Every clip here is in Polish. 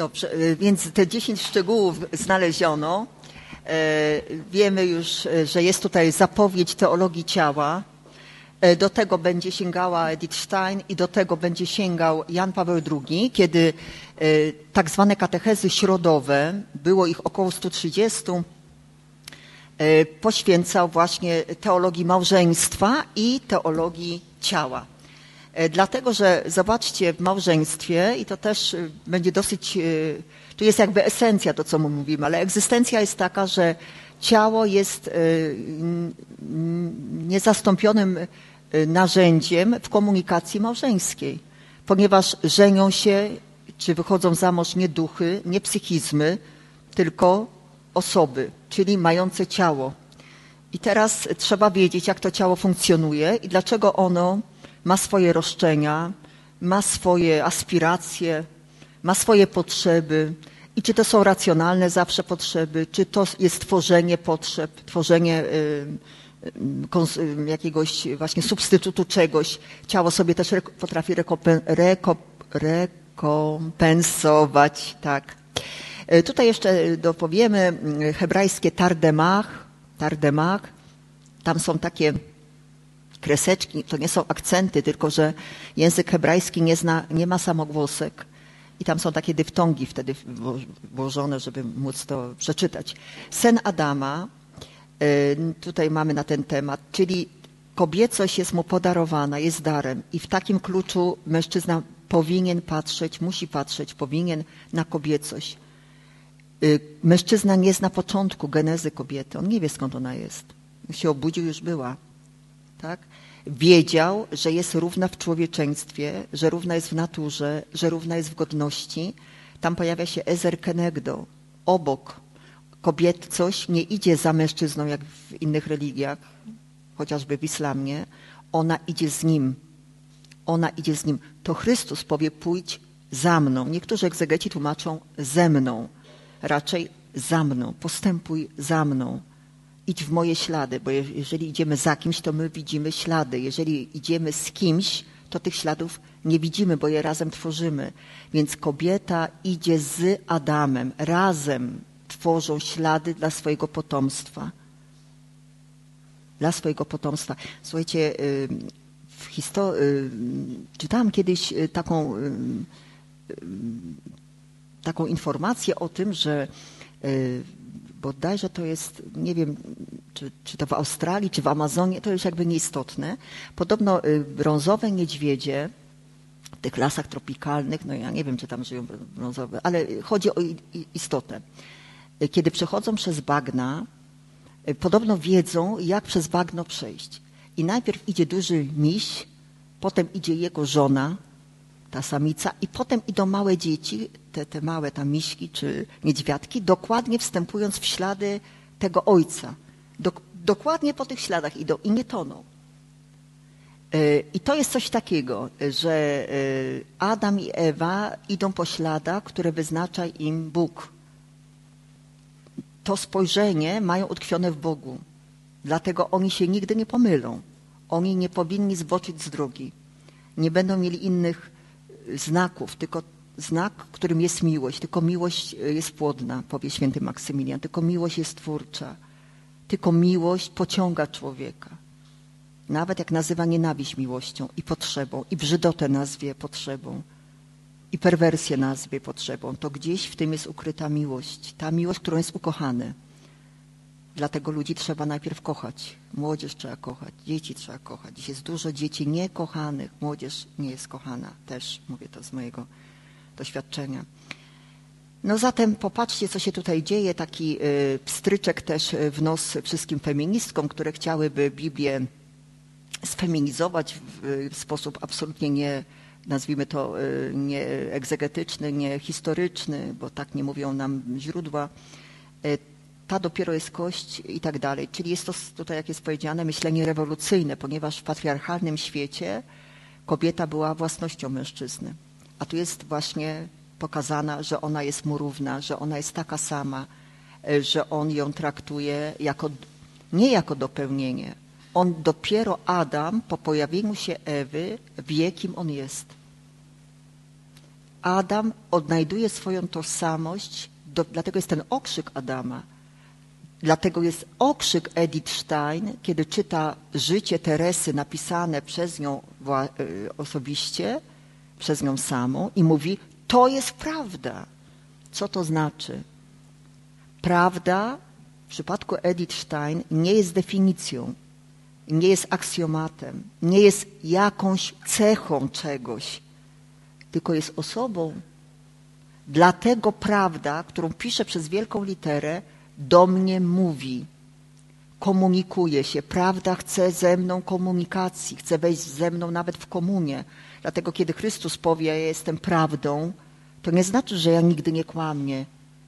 Dobrze, więc te 10 szczegółów znaleziono. Wiemy już, że jest tutaj zapowiedź teologii ciała. Do tego będzie sięgała Edith Stein i do tego będzie sięgał Jan Paweł II, kiedy tak zwane katechezy środowe, było ich około 130, poświęcał właśnie teologii małżeństwa i teologii ciała. Dlatego, że zobaczcie, w małżeństwie, i to też będzie dosyć, tu jest jakby esencja to, co my mówimy, ale egzystencja jest taka, że ciało jest niezastąpionym narzędziem w komunikacji małżeńskiej, ponieważ żenią się, czy wychodzą za mąż nie duchy, nie psychizmy, tylko osoby, czyli mające ciało. I teraz trzeba wiedzieć, jak to ciało funkcjonuje i dlaczego ono ma swoje roszczenia, ma swoje aspiracje, ma swoje potrzeby i czy to są racjonalne zawsze potrzeby, czy to jest tworzenie potrzeb, tworzenie jakiegoś właśnie substytutu czegoś. Ciało sobie też potrafi rekompensować, tak. Tutaj jeszcze dopowiemy hebrajskie tardemach, tam są takie kreseczki, to nie są akcenty, tylko że język hebrajski nie ma samogłosek i tam są takie dyftongi wtedy włożone, żeby móc to przeczytać. Sen Adama, tutaj mamy na ten temat, czyli kobiecość jest mu podarowana, jest darem i w takim kluczu mężczyzna powinien patrzeć, musi patrzeć, powinien na kobiecość. Mężczyzna nie zna początku genezy kobiety, on nie wie, skąd ona jest. Jak się obudził, już była. Tak? Wiedział, że jest równa w człowieczeństwie, że równa jest w naturze, że równa jest w godności. Tam pojawia się ezer kenegdo, obok. Kobiecość nie idzie za mężczyzną, jak w innych religiach, chociażby w islamie. Ona idzie z nim. Ona idzie z nim. To Chrystus powie, pójdź za mną. Niektórzy egzegeci tłumaczą ze mną. Raczej za mną. Postępuj za mną. Idź w moje ślady, bo jeżeli idziemy za kimś, to my widzimy ślady. Jeżeli idziemy z kimś, to tych śladów nie widzimy, bo je razem tworzymy. Więc kobieta idzie z Adamem. Razem tworzą ślady dla swojego potomstwa. Dla swojego potomstwa. Słuchajcie, czytałam kiedyś taką informację o tym, że bodajże to jest, nie wiem, czy to w Australii, czy w Amazonie, to już jakby nieistotne. Podobno brązowe niedźwiedzie w tych lasach tropikalnych, no ja nie wiem, czy tam żyją brązowe, ale chodzi o istotę. Kiedy przechodzą przez bagna, podobno wiedzą, jak przez bagno przejść. I najpierw idzie duży miś, potem idzie jego żona, ta samica, i potem idą małe dzieci, te małe tam miśki czy niedźwiadki, dokładnie wstępując w ślady tego ojca. Dokładnie po tych śladach idą i nie toną. I to jest coś takiego, że Adam i Ewa idą po śladach, które wyznacza im Bóg. To spojrzenie mają utkwione w Bogu. Dlatego oni się nigdy nie pomylą. Oni nie powinni zboczyć z drogi. Nie będą mieli innych znaków, tylko znak, którym jest miłość. Tylko miłość jest płodna, powie święty Maksymilian. Tylko miłość jest twórcza. Tylko miłość pociąga człowieka. Nawet jak nazywa nienawiść miłością i potrzebą, i brzydotę nazwie potrzebą, i perwersję nazwie potrzebą, to gdzieś w tym jest ukryta miłość. Ta miłość, którą jest ukochany. Dlatego ludzi trzeba najpierw kochać. Młodzież trzeba kochać, dzieci trzeba kochać. Dziś jest dużo dzieci niekochanych. Młodzież nie jest kochana. Też mówię to z mojego doświadczenia. No zatem popatrzcie, co się tutaj dzieje. Taki pstryczek też w nos wszystkim feministkom, które chciałyby Biblię sfeminizować w sposób absolutnie nie, nazwijmy to, nie egzegetyczny, nie historyczny, bo tak nie mówią nam źródła. Ta dopiero jest kość i tak dalej. Czyli jest to tutaj, jak jest powiedziane, myślenie rewolucyjne, ponieważ w patriarchalnym świecie kobieta była własnością mężczyzny. A tu jest właśnie pokazana, że ona jest mu równa, że ona jest taka sama, że on ją traktuje nie jako dopełnienie. On dopiero, Adam, po pojawieniu się Ewy, wie, kim on jest. Adam odnajduje swoją tożsamość, dlatego jest ten okrzyk Adama. Dlatego jest okrzyk Edith Stein, kiedy czyta życie Teresy napisane przez nią osobiście, przez nią samą i mówi, to jest prawda. Co to znaczy? Prawda w przypadku Edith Stein nie jest definicją, nie jest aksjomatem, nie jest jakąś cechą czegoś, tylko jest osobą. Dlatego prawda, którą pisze przez wielką literę, do mnie mówi, komunikuje się. Prawda chce ze mną komunikacji, chce wejść ze mną nawet w komunię. Dlatego kiedy Chrystus powie, ja jestem prawdą, to nie znaczy, że ja nigdy nie kłamię,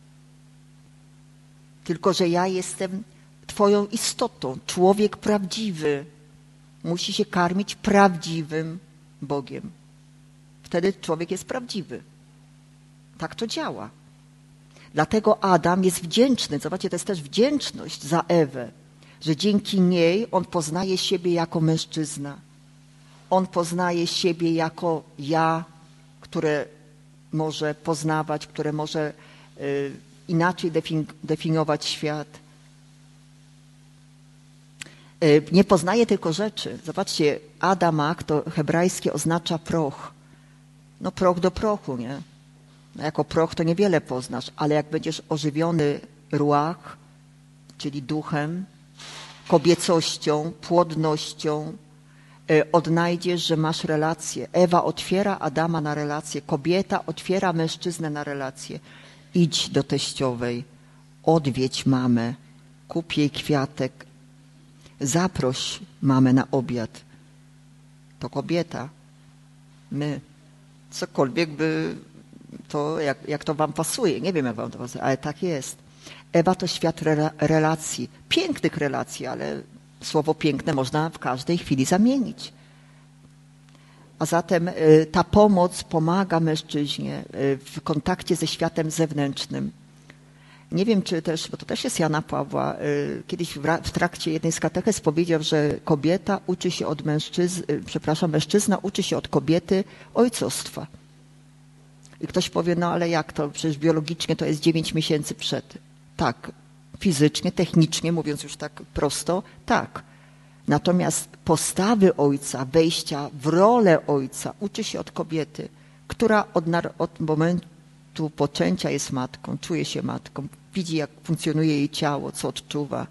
tylko że ja jestem twoją istotą. Człowiek prawdziwy musi się karmić prawdziwym Bogiem. Wtedy człowiek jest prawdziwy. Tak to działa. Dlatego Adam jest wdzięczny. Zobaczcie, to jest też wdzięczność za Ewę, że dzięki niej on poznaje siebie jako mężczyzna. On poznaje siebie jako ja, które może poznawać, które może inaczej definiować świat. Nie poznaje tylko rzeczy. Zobaczcie, Adamak to hebrajskie oznacza proch. No proch do prochu, nie? No jako proch to niewiele poznasz, ale jak będziesz ożywiony ruach, czyli duchem, kobiecością, płodnością, odnajdziesz, że masz relację. Ewa otwiera Adama na relację, kobieta otwiera mężczyznę na relację. Idź do teściowej, odwiedź mamę, kup jej kwiatek, zaproś mamę na obiad. To kobieta, my, cokolwiek by to, jak to wam pasuje, nie wiem jak wam to pasuje, ale tak jest. Ewa to świat relacji, pięknych relacji, ale słowo piękne można w każdej chwili zamienić. A zatem ta pomoc pomaga mężczyźnie w kontakcie ze światem zewnętrznym. Nie wiem, czy też, bo to też jest Jana Pawła, kiedyś w trakcie jednej z katechez powiedział, że kobieta uczy się od mężczyzna uczy się od kobiety ojcostwa. I ktoś powie, no ale jak to, przecież biologicznie to jest 9 miesięcy przed. Tak, fizycznie, technicznie, mówiąc już tak prosto, tak. Natomiast postawy ojca, wejścia w rolę ojca uczy się od kobiety, która od momentu poczęcia jest matką, czuje się matką, widzi jak funkcjonuje jej ciało, co odczuwa.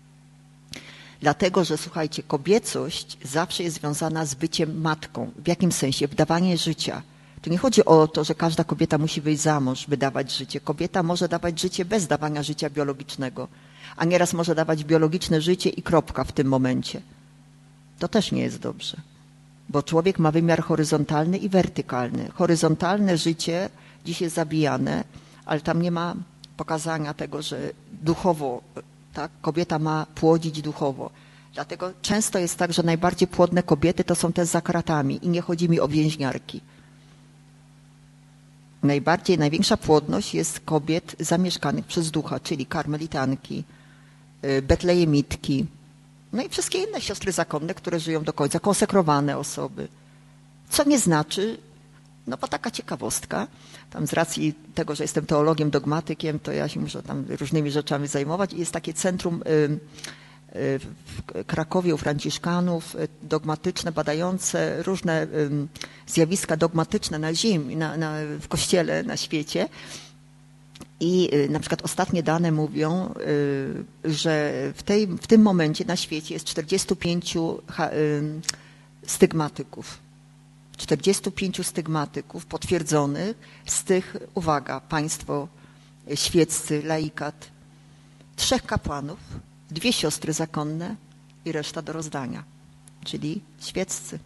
Dlatego, że słuchajcie, kobiecość zawsze jest związana z byciem matką. W jakim sensie? Wdawanie życia. Tu nie chodzi o to, że każda kobieta musi wyjść za mąż, by dawać życie. Kobieta może dawać życie bez dawania życia biologicznego, a nieraz może dawać biologiczne życie i kropka w tym momencie. To też nie jest dobrze, bo człowiek ma wymiar horyzontalny i wertykalny. Horyzontalne życie dziś jest zabijane, ale tam nie ma pokazania tego, że duchowo, tak, kobieta ma płodzić duchowo. Dlatego często jest tak, że najbardziej płodne kobiety to są te za kratami i nie chodzi mi o więźniarki. Największa płodność jest kobiet zamieszkanych przez ducha, czyli karmelitanki, betlejemitki, no i wszystkie inne siostry zakonne, które żyją do końca, konsekrowane osoby. Co nie znaczy, no bo taka ciekawostka, tam z racji tego, że jestem teologiem, dogmatykiem, to ja się muszę tam różnymi rzeczami zajmować i jest takie centrum w Krakowie u franciszkanów dogmatyczne, badające różne zjawiska dogmatyczne na ziemi, w Kościele, na świecie. I na przykład ostatnie dane mówią, że w tym momencie na świecie jest 45 stygmatyków. 45 stygmatyków potwierdzonych, z tych, uwaga, państwo świeccy, laikat, 3 kapłanów, 2 siostry zakonne i reszta do rozdania, czyli świeccy.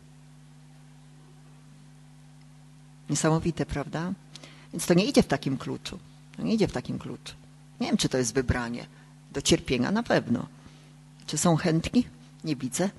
Niesamowite, prawda? Więc to nie idzie w takim kluczu. To nie idzie w takim kluczu. Nie wiem, czy to jest wybranie. Do cierpienia na pewno. Czy są chętni? Nie widzę.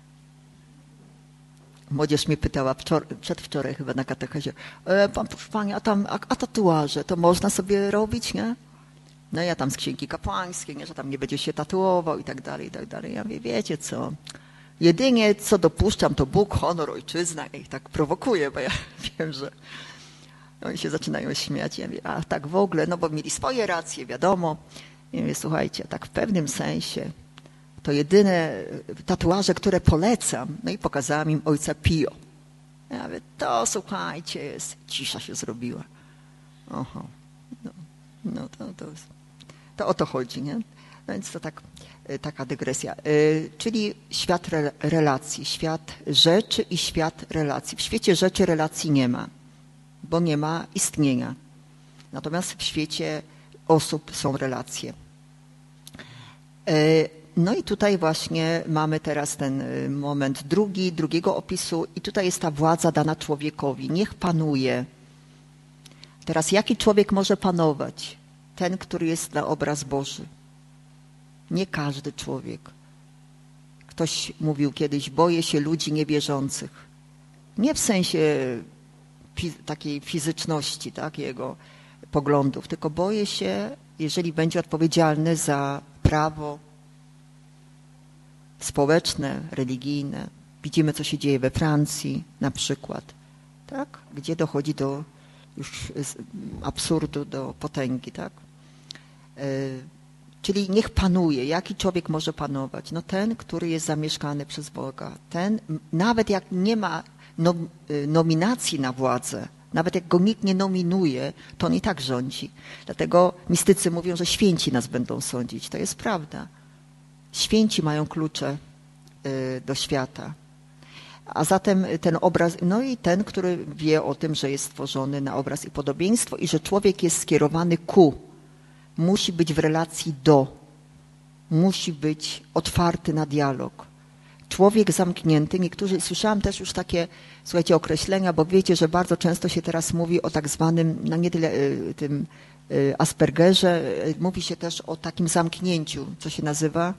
Młodzież mnie pytała przedwczoraj chyba na katechezie, proszę pani, a tatuaże to można sobie robić, nie? No ja tam z księgi kapłańskiej, nie, że tam nie będzie się tatuował i tak dalej, i tak dalej. Ja mówię, wiecie co, jedynie co dopuszczam to Bóg, honor, ojczyzna. Ja ich tak prowokuję, bo ja wiem, że Oni się zaczynają śmiać. Ja mówię, a tak w ogóle, no bo mieli swoje racje, wiadomo. I mówię, słuchajcie, tak w pewnym sensie to jedyne tatuaże, które polecam, no i pokazałam im ojca Pio. Ja mówię, to słuchajcie, cisza się zrobiła. Oho, no to o to chodzi, nie? No więc to taka dygresja. Czyli świat relacji, świat rzeczy i świat relacji. W świecie rzeczy relacji nie ma, bo nie ma istnienia. Natomiast w świecie osób są relacje. No i tutaj właśnie mamy teraz ten moment drugiego opisu i tutaj jest ta władza dana człowiekowi. Niech panuje. Teraz jaki człowiek może panować? Ten, który jest na obraz Boży. Nie każdy człowiek. Ktoś mówił kiedyś, boję się ludzi niewierzących. Nie w sensie takiej fizyczności, tak, jego poglądów, tylko boję się, jeżeli będzie odpowiedzialny za prawo społeczne, religijne. Widzimy, co się dzieje we Francji na przykład, tak, gdzie dochodzi do już absurdu, do potęgi, tak. Czyli niech panuje. Jaki człowiek może panować? No ten, który jest zamieszkany przez Boga. Ten, nawet jak nie ma nominacji na władzę, nawet jak go nikt nie nominuje, to on i tak rządzi. Dlatego mistycy mówią, że święci nas będą sądzić. To jest prawda. Święci mają klucze do świata. A zatem ten obraz, no i ten, który wie o tym, że jest stworzony na obraz i podobieństwo i że człowiek jest skierowany ku. Musi być w relacji do. Musi być otwarty na dialog. Człowiek zamknięty, niektórzy, słyszałam też już takie, słuchajcie, określenia, bo wiecie, że bardzo często się teraz mówi o tak zwanym, no nie tyle tym Aspergerze, mówi się też o takim zamknięciu, co się nazywa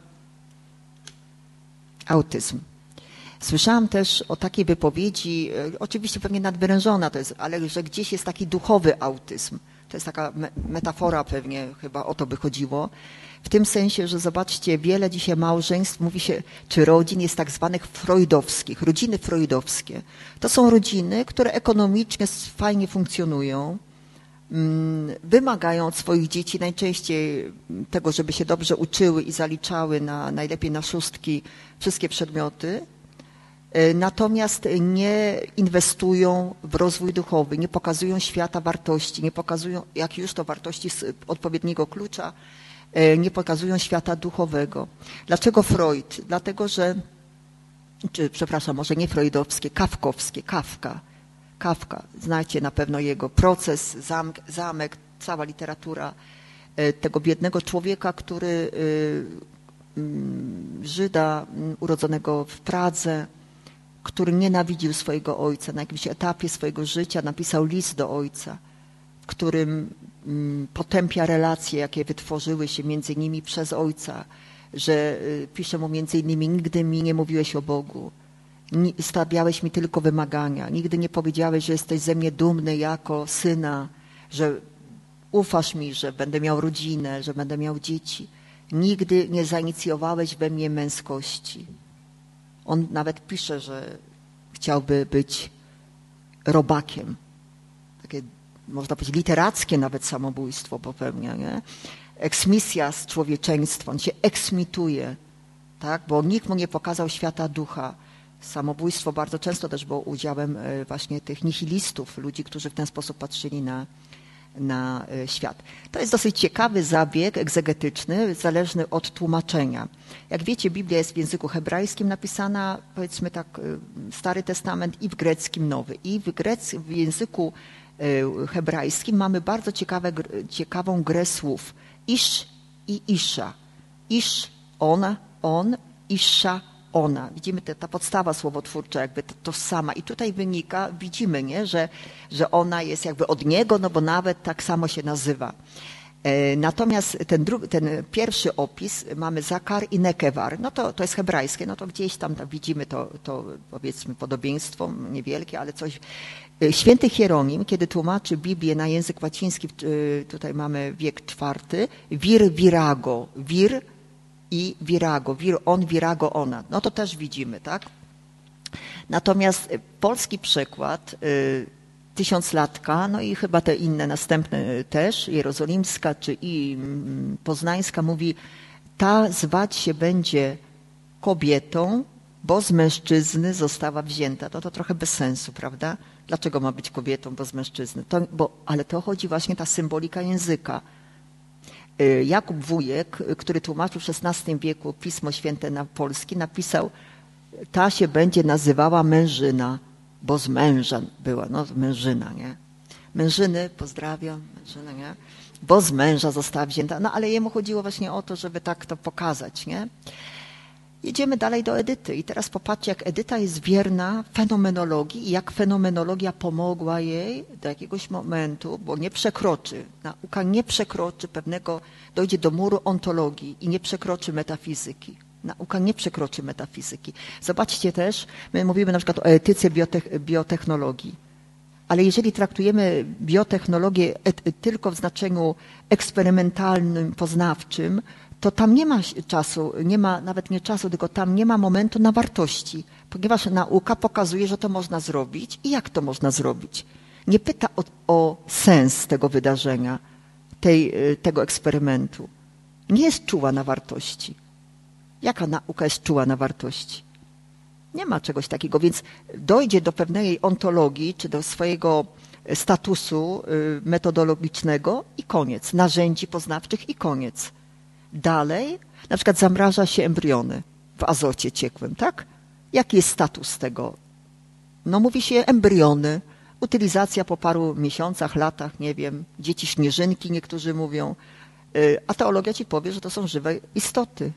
autyzm. Słyszałam też o takiej wypowiedzi, oczywiście pewnie nadwyrężona to jest, ale że gdzieś jest taki duchowy autyzm. To jest taka metafora pewnie, chyba o to by chodziło. W tym sensie, że zobaczcie, wiele dzisiaj małżeństw, mówi się, czy rodzin jest tak zwanych freudowskich, rodziny freudowskie. To są rodziny, które ekonomicznie fajnie funkcjonują, wymagają od swoich dzieci najczęściej tego, żeby się dobrze uczyły i zaliczały najlepiej na szóstki wszystkie przedmioty, natomiast nie inwestują w rozwój duchowy, nie pokazują świata wartości, nie pokazują, jak już to wartości z odpowiedniego klucza, nie pokazują świata duchowego. Dlaczego Freud? Dlatego, że, przepraszam, może nie freudowskie, kafkowskie, Kafka, znacie na pewno jego Proces, Zamek, cała literatura tego biednego człowieka, który Żyda urodzonego w Pradze, który nienawidził swojego ojca. Na jakimś etapie swojego życia napisał list do ojca, w którym potępia relacje, jakie wytworzyły się między nimi przez ojca, że pisze mu między innymi, nigdy mi nie mówiłeś o Bogu, stawiałeś mi tylko wymagania, nigdy nie powiedziałeś, że jesteś ze mnie dumny jako syna, że ufasz mi, że będę miał rodzinę, że będę miał dzieci. Nigdy nie zainicjowałeś we mnie męskości. On nawet pisze, że chciałby być robakiem. Takie, można powiedzieć, literackie nawet samobójstwo popełnia, nie? Eksmisja z człowieczeństwa, on się eksmituje, tak? Bo nikt mu nie pokazał świata ducha. Samobójstwo bardzo często też było udziałem właśnie tych nihilistów, ludzi, którzy w ten sposób patrzyli na świat. To jest dosyć ciekawy zabieg egzegetyczny, zależny od tłumaczenia. Jak wiecie, Biblia jest w języku hebrajskim napisana, powiedzmy tak, Stary Testament i w greckim Nowy. I w języku hebrajskim mamy bardzo ciekawą grę słów. Isz i Isza. Isz, on, Isza, ona. Widzimy ta podstawa słowotwórcza jakby tożsama i tutaj widzimy, nie, że ona jest jakby od niego, no bo nawet tak samo się nazywa. Natomiast ten pierwszy opis mamy Zakar i Nekewar, no to jest hebrajskie, no to gdzieś tam widzimy to powiedzmy podobieństwo niewielkie, ale coś. Święty Hieronim, kiedy tłumaczy Biblię na język łaciński, tutaj mamy wiek IV, vir virago, vir i virago, vir on, virago ona. No to też widzimy, tak? Natomiast polski przykład Tysiąclatka, no i chyba te inne następne też, jerozolimska czy i poznańska mówi, ta zwać się będzie kobietą, bo z mężczyzny została wzięta. To trochę bez sensu, prawda? Dlaczego ma być kobietą, bo z mężczyzny? Ale to chodzi właśnie ta symbolika języka. Jakub Wujek, który tłumaczył w XVI wieku Pismo Święte na polski, napisał, ta się będzie nazywała mężyna, bo z męża była, no mężyna, nie? Mężyny, pozdrawiam, mężyna, nie? Bo z męża została wzięta. No ale jemu chodziło właśnie o to, żeby tak to pokazać, nie? Jedziemy dalej do Edyty i teraz popatrzcie, jak Edyta jest wierna fenomenologii i jak fenomenologia pomogła jej do jakiegoś momentu, bo nie przekroczy, nauka nie przekroczy pewnego, dojdzie do muru ontologii i nie przekroczy metafizyki. Nauka nie przekroczy metafizyki. Zobaczcie też, my mówimy na przykład o etyce biotechnologii, ale jeżeli traktujemy biotechnologię tylko w znaczeniu eksperymentalnym, poznawczym, to tam nie ma czasu, nie ma nawet nie czasu, tylko tam nie ma momentu na wartości, ponieważ nauka pokazuje, że to można zrobić i jak to można zrobić. Nie pyta o sens tego wydarzenia, tego eksperymentu. Nie jest czuła na wartości. Jaka nauka jest czuła na wartości? Nie ma czegoś takiego, więc dojdzie do pewnej ontologii, czy do swojego statusu metodologicznego i koniec. Narzędzi poznawczych i koniec. Dalej, na przykład zamraża się embriony w azocie ciekłym, tak? Jaki jest status tego? No mówi się embriony, utylizacja po paru miesiącach, latach, nie wiem, dzieci śnieżynki niektórzy mówią, a teologia ci powie, że to są żywe istoty,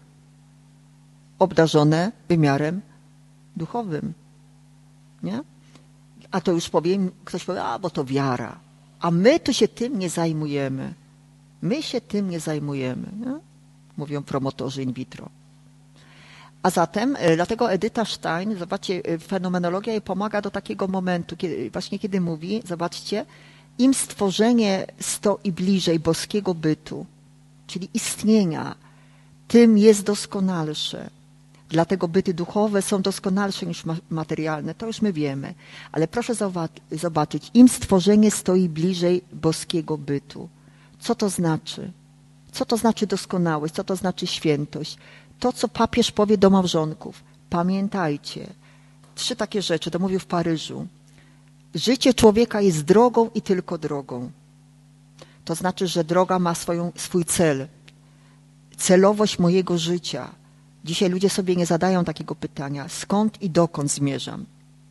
obdarzone wymiarem duchowym, nie? A to już ktoś powie, bo to wiara, a my tu się tym nie zajmujemy. My się tym nie zajmujemy, nie? Mówią promotorzy in vitro. A zatem, dlatego Edyta Stein, zobaczcie, fenomenologia jej pomaga do takiego momentu, kiedy mówi, zobaczcie, im stworzenie stoi bliżej boskiego bytu, czyli istnienia, tym jest doskonalsze. Dlatego byty duchowe są doskonalsze niż materialne, to już my wiemy. Ale proszę zobaczyć, im stworzenie stoi bliżej boskiego bytu. Co to znaczy? Co to znaczy doskonałość? Co to znaczy świętość? To, co papież powie do małżonków. Pamiętajcie, 3 takie rzeczy, to mówił w Paryżu. Życie człowieka jest drogą i tylko drogą. To znaczy, że droga ma swój cel. Celowość mojego życia. Dzisiaj ludzie sobie nie zadają takiego pytania. Skąd i dokąd zmierzam?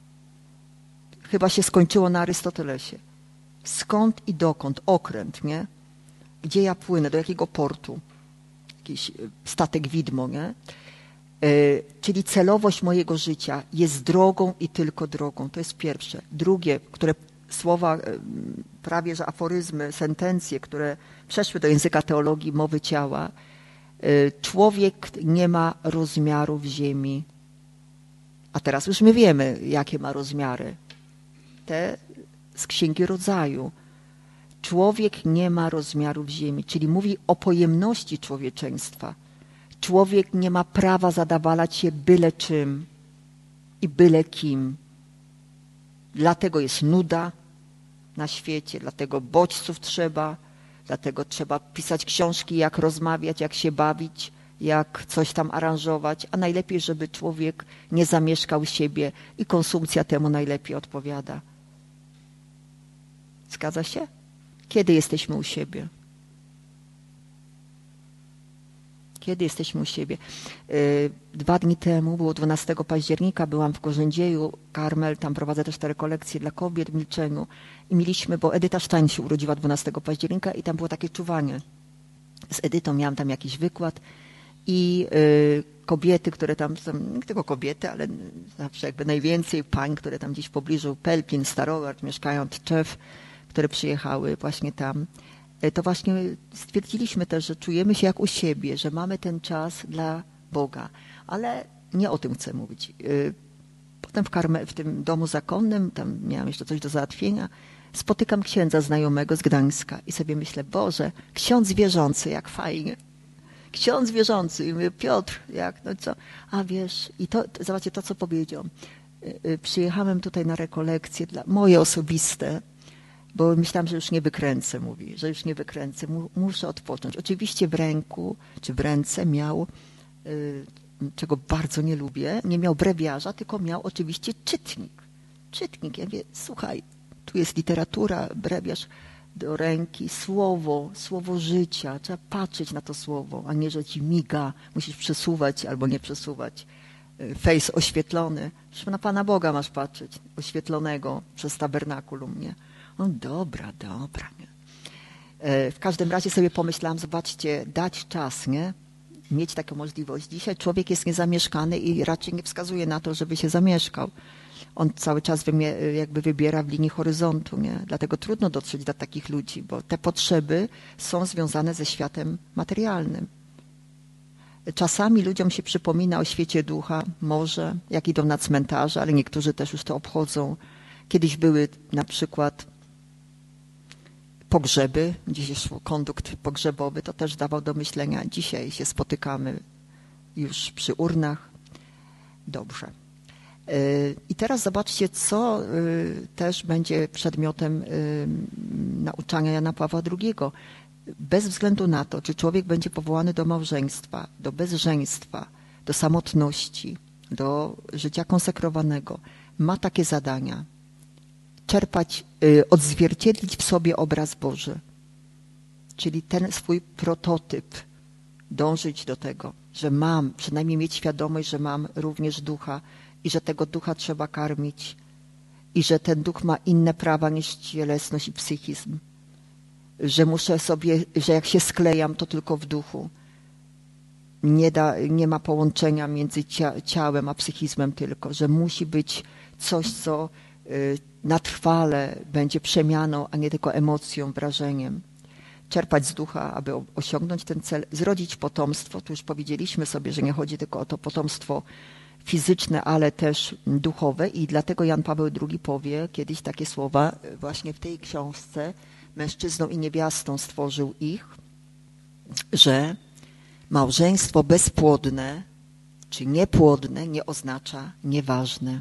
Chyba się skończyło na Arystotelesie. Skąd i dokąd? Okręt, nie? Gdzie ja płynę? Do jakiego portu? Jakiś statek widmo, nie? Czyli celowość mojego życia jest drogą i tylko drogą. To jest pierwsze. Drugie, które słowa, prawie że aforyzmy, sentencje, które przeszły do języka teologii mowy ciała. Człowiek nie ma rozmiaru w ziemi. A teraz już my wiemy, jakie ma rozmiary. Te z Księgi Rodzaju. Człowiek nie ma rozmiaru w ziemi, czyli mówi o pojemności człowieczeństwa. Człowiek nie ma prawa zadawalać się byle czym i byle kim. Dlatego jest nuda na świecie, dlatego bodźców trzeba, dlatego trzeba pisać książki, jak rozmawiać, jak się bawić, jak coś tam aranżować, a najlepiej, żeby człowiek nie zamieszkał siebie i konsumpcja temu najlepiej odpowiada. Zgadza się? Kiedy jesteśmy u siebie? Kiedy jesteśmy u siebie? 2 dni temu, było 12 października, byłam w Korzędzieju, Karmel, tam prowadzę też te rekolekcje dla kobiet w milczeniu i mieliśmy, bo Edyta Stein się urodziła 12 października i tam było takie czuwanie. Z Edytą miałam tam jakiś wykład i kobiety, które tam, nie tylko kobiety, ale zawsze jakby najwięcej pań, które tam gdzieś w pobliżu Pelpin, Starogard, mieszkają Tczew, które przyjechały właśnie tam, to właśnie stwierdziliśmy też, że czujemy się jak u siebie, że mamy ten czas dla Boga. Ale nie o tym chcę mówić. Potem w tym domu zakonnym, tam miałam jeszcze coś do załatwienia, spotykam księdza znajomego z Gdańska i sobie myślę, Boże, ksiądz wierzący, jak fajnie. Ksiądz wierzący. I mówię, Piotr, jak, no co? A wiesz, i to, zobaczcie to, co powiedział. Przyjechałem tutaj na rekolekcje moje osobiste bo myślałam, że już nie wykręcę, mówi, że już nie wykręcę, muszę odpocząć. Oczywiście w ręku, czy w ręce miał, czego bardzo nie lubię, nie miał brewiarza, tylko miał oczywiście czytnik. Czytnik, ja mówię, słuchaj, tu jest literatura, brewiarz do ręki, słowo życia, trzeba patrzeć na to słowo, a nie, że ci miga, musisz przesuwać albo nie przesuwać. Face oświetlony, że na Pana Boga masz patrzeć, oświetlonego przez tabernakulum, nie? O, dobra. Nie? W każdym razie sobie pomyślałam, zobaczcie, dać czas, nie? Mieć taką możliwość. Dzisiaj człowiek jest niezamieszkany i raczej nie wskazuje na to, żeby się zamieszkał. On cały czas jakby wybiera w linii horyzontu, nie? Dlatego trudno dotrzeć do takich ludzi, bo te potrzeby są związane ze światem materialnym. Czasami ludziom się przypomina o świecie ducha, może, jak idą na cmentarze, ale niektórzy też już to obchodzą. Kiedyś były na przykład pogrzeby, gdzieś szło kondukt pogrzebowy, to też dawał do myślenia. Dzisiaj się spotykamy już przy urnach. Dobrze. I teraz zobaczcie, co też będzie przedmiotem nauczania Jana Pawła II. Bez względu na to, czy człowiek będzie powołany do małżeństwa, do bezżeństwa, do samotności, do życia konsekrowanego, ma takie zadania. Czerpać, odzwierciedlić w sobie obraz Boży, czyli ten swój prototyp, dążyć do tego, że mam, przynajmniej mieć świadomość, że mam również ducha i że tego ducha trzeba karmić i że ten duch ma inne prawa niż cielesność i psychizm, że muszę sobie, że jak się sklejam, to tylko w duchu. Nie ma połączenia między ciałem a psychizmem tylko, że musi być coś, co na trwale będzie przemianą, a nie tylko emocją, wrażeniem. Czerpać z ducha, aby osiągnąć ten cel, zrodzić potomstwo. Tu już powiedzieliśmy sobie, że nie chodzi tylko o to potomstwo fizyczne, ale też duchowe i dlatego Jan Paweł II powie kiedyś takie słowa właśnie w tej książce Mężczyzną i niewiastą stworzył ich, że małżeństwo bezpłodne czy niepłodne nie oznacza nieważne.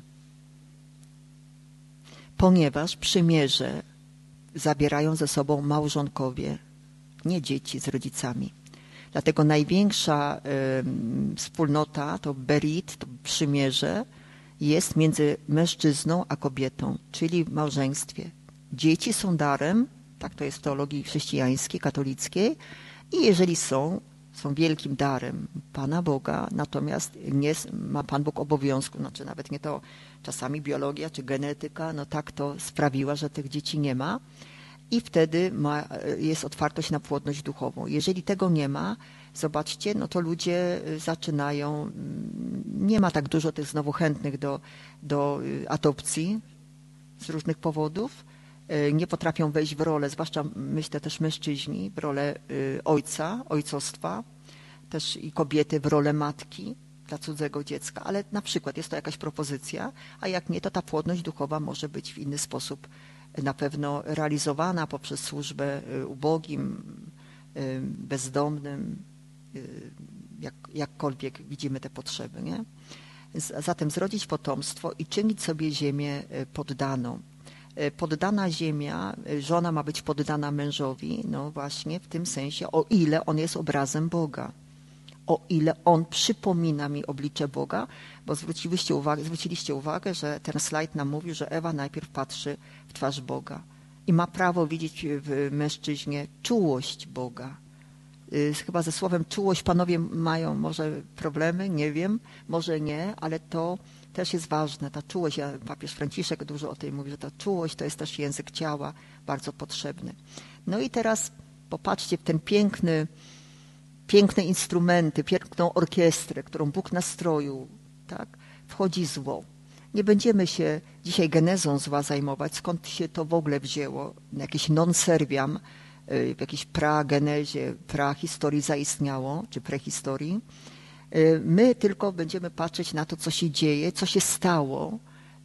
Ponieważ przymierze zabierają ze sobą małżonkowie, nie dzieci z rodzicami. Dlatego największa wspólnota, to berit, to przymierze, jest między mężczyzną a kobietą, czyli w małżeństwie. Dzieci są darem, tak to jest w teologii chrześcijańskiej, katolickiej, i jeżeli są wielkim darem Pana Boga, natomiast nie ma Pan Bóg obowiązku, znaczy nawet nie to, czasami biologia czy genetyka, no tak to sprawiła, że tych dzieci nie ma i wtedy jest otwartość na płodność duchową. Jeżeli tego nie ma, zobaczcie, no to ludzie zaczynają, nie ma tak dużo tych znowu chętnych do adopcji z różnych powodów, nie potrafią wejść w rolę, zwłaszcza myślę też mężczyźni, w rolę ojca, ojcostwa, też i kobiety w rolę matki dla cudzego dziecka, ale na przykład jest to jakaś propozycja, a jak nie, to ta płodność duchowa może być w inny sposób na pewno realizowana poprzez służbę ubogim, bezdomnym, jakkolwiek widzimy te potrzeby, nie? Zatem zrodzić potomstwo i czynić sobie ziemię poddaną. Poddana ziemia, żona ma być poddana mężowi, no właśnie w tym sensie, o ile on jest obrazem Boga, o ile on przypomina mi oblicze Boga, bo zwróciliście uwagę, że ten slajd nam mówi, że Ewa najpierw patrzy w twarz Boga i ma prawo widzieć w mężczyźnie czułość Boga. Chyba ze słowem czułość panowie mają może problemy, nie wiem, może nie, ale to też jest ważne, ta czułość, papież Franciszek dużo o tym mówi, że ta czułość to jest też język ciała bardzo potrzebny. No i teraz popatrzcie w ten piękne instrumenty, piękną orkiestrę, którą Bóg nastroił, tak? Wchodzi zło. Nie będziemy się dzisiaj genezą zła zajmować, skąd się to w ogóle wzięło, jakieś non serviam, w jakiejś pragenezie, prahistorii zaistniało, czy prehistorii. My tylko będziemy patrzeć na to, co się dzieje, co się stało,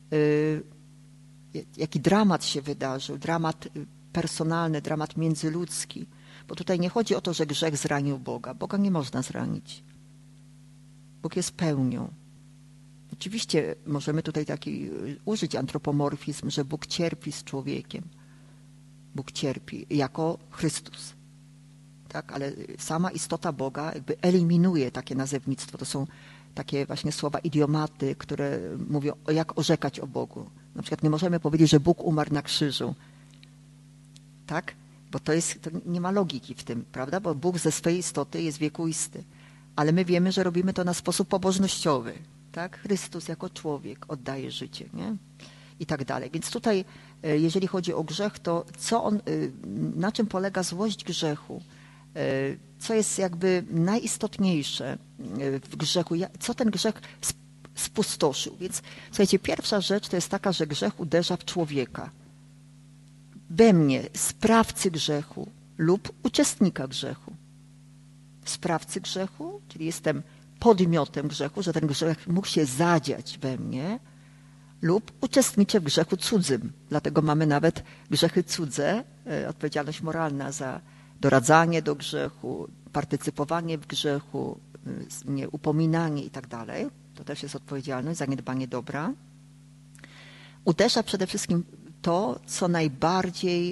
jaki dramat się wydarzył, dramat personalny, dramat międzyludzki. Bo tutaj nie chodzi o to, że grzech zranił Boga. Boga nie można zranić. Bóg jest pełnią. Oczywiście możemy tutaj taki użyć antropomorfizm, że Bóg cierpi z człowiekiem. Bóg cierpi jako Chrystus. Tak, ale sama istota Boga jakby eliminuje takie nazewnictwo. To są takie właśnie słowa idiomaty, które mówią, jak orzekać o Bogu. Na przykład nie możemy powiedzieć, że Bóg umarł na krzyżu. Tak? Bo to nie ma logiki w tym, prawda? Bo Bóg ze swej istoty jest wiekuisty. Ale my wiemy, że robimy to na sposób pobożnościowy. Tak? Chrystus jako człowiek oddaje życie, nie? I tak dalej. Więc tutaj, jeżeli chodzi o grzech, to na czym polega złość grzechu? Co jest jakby najistotniejsze w grzechu? Co ten grzech spustoszył? Więc słuchajcie, pierwsza rzecz to jest taka, że grzech uderza w człowieka. We mnie, sprawcy grzechu lub uczestnika grzechu. Sprawcy grzechu, czyli jestem podmiotem grzechu, że ten grzech mógł się zadziać we mnie, lub uczestniczę w grzechu cudzym. Dlatego mamy nawet grzechy cudze, odpowiedzialność moralna za doradzanie do grzechu, partycypowanie w grzechu, upominanie i tak dalej. To też jest odpowiedzialność, zaniedbanie dobra. Uderza przede wszystkim to, co najbardziej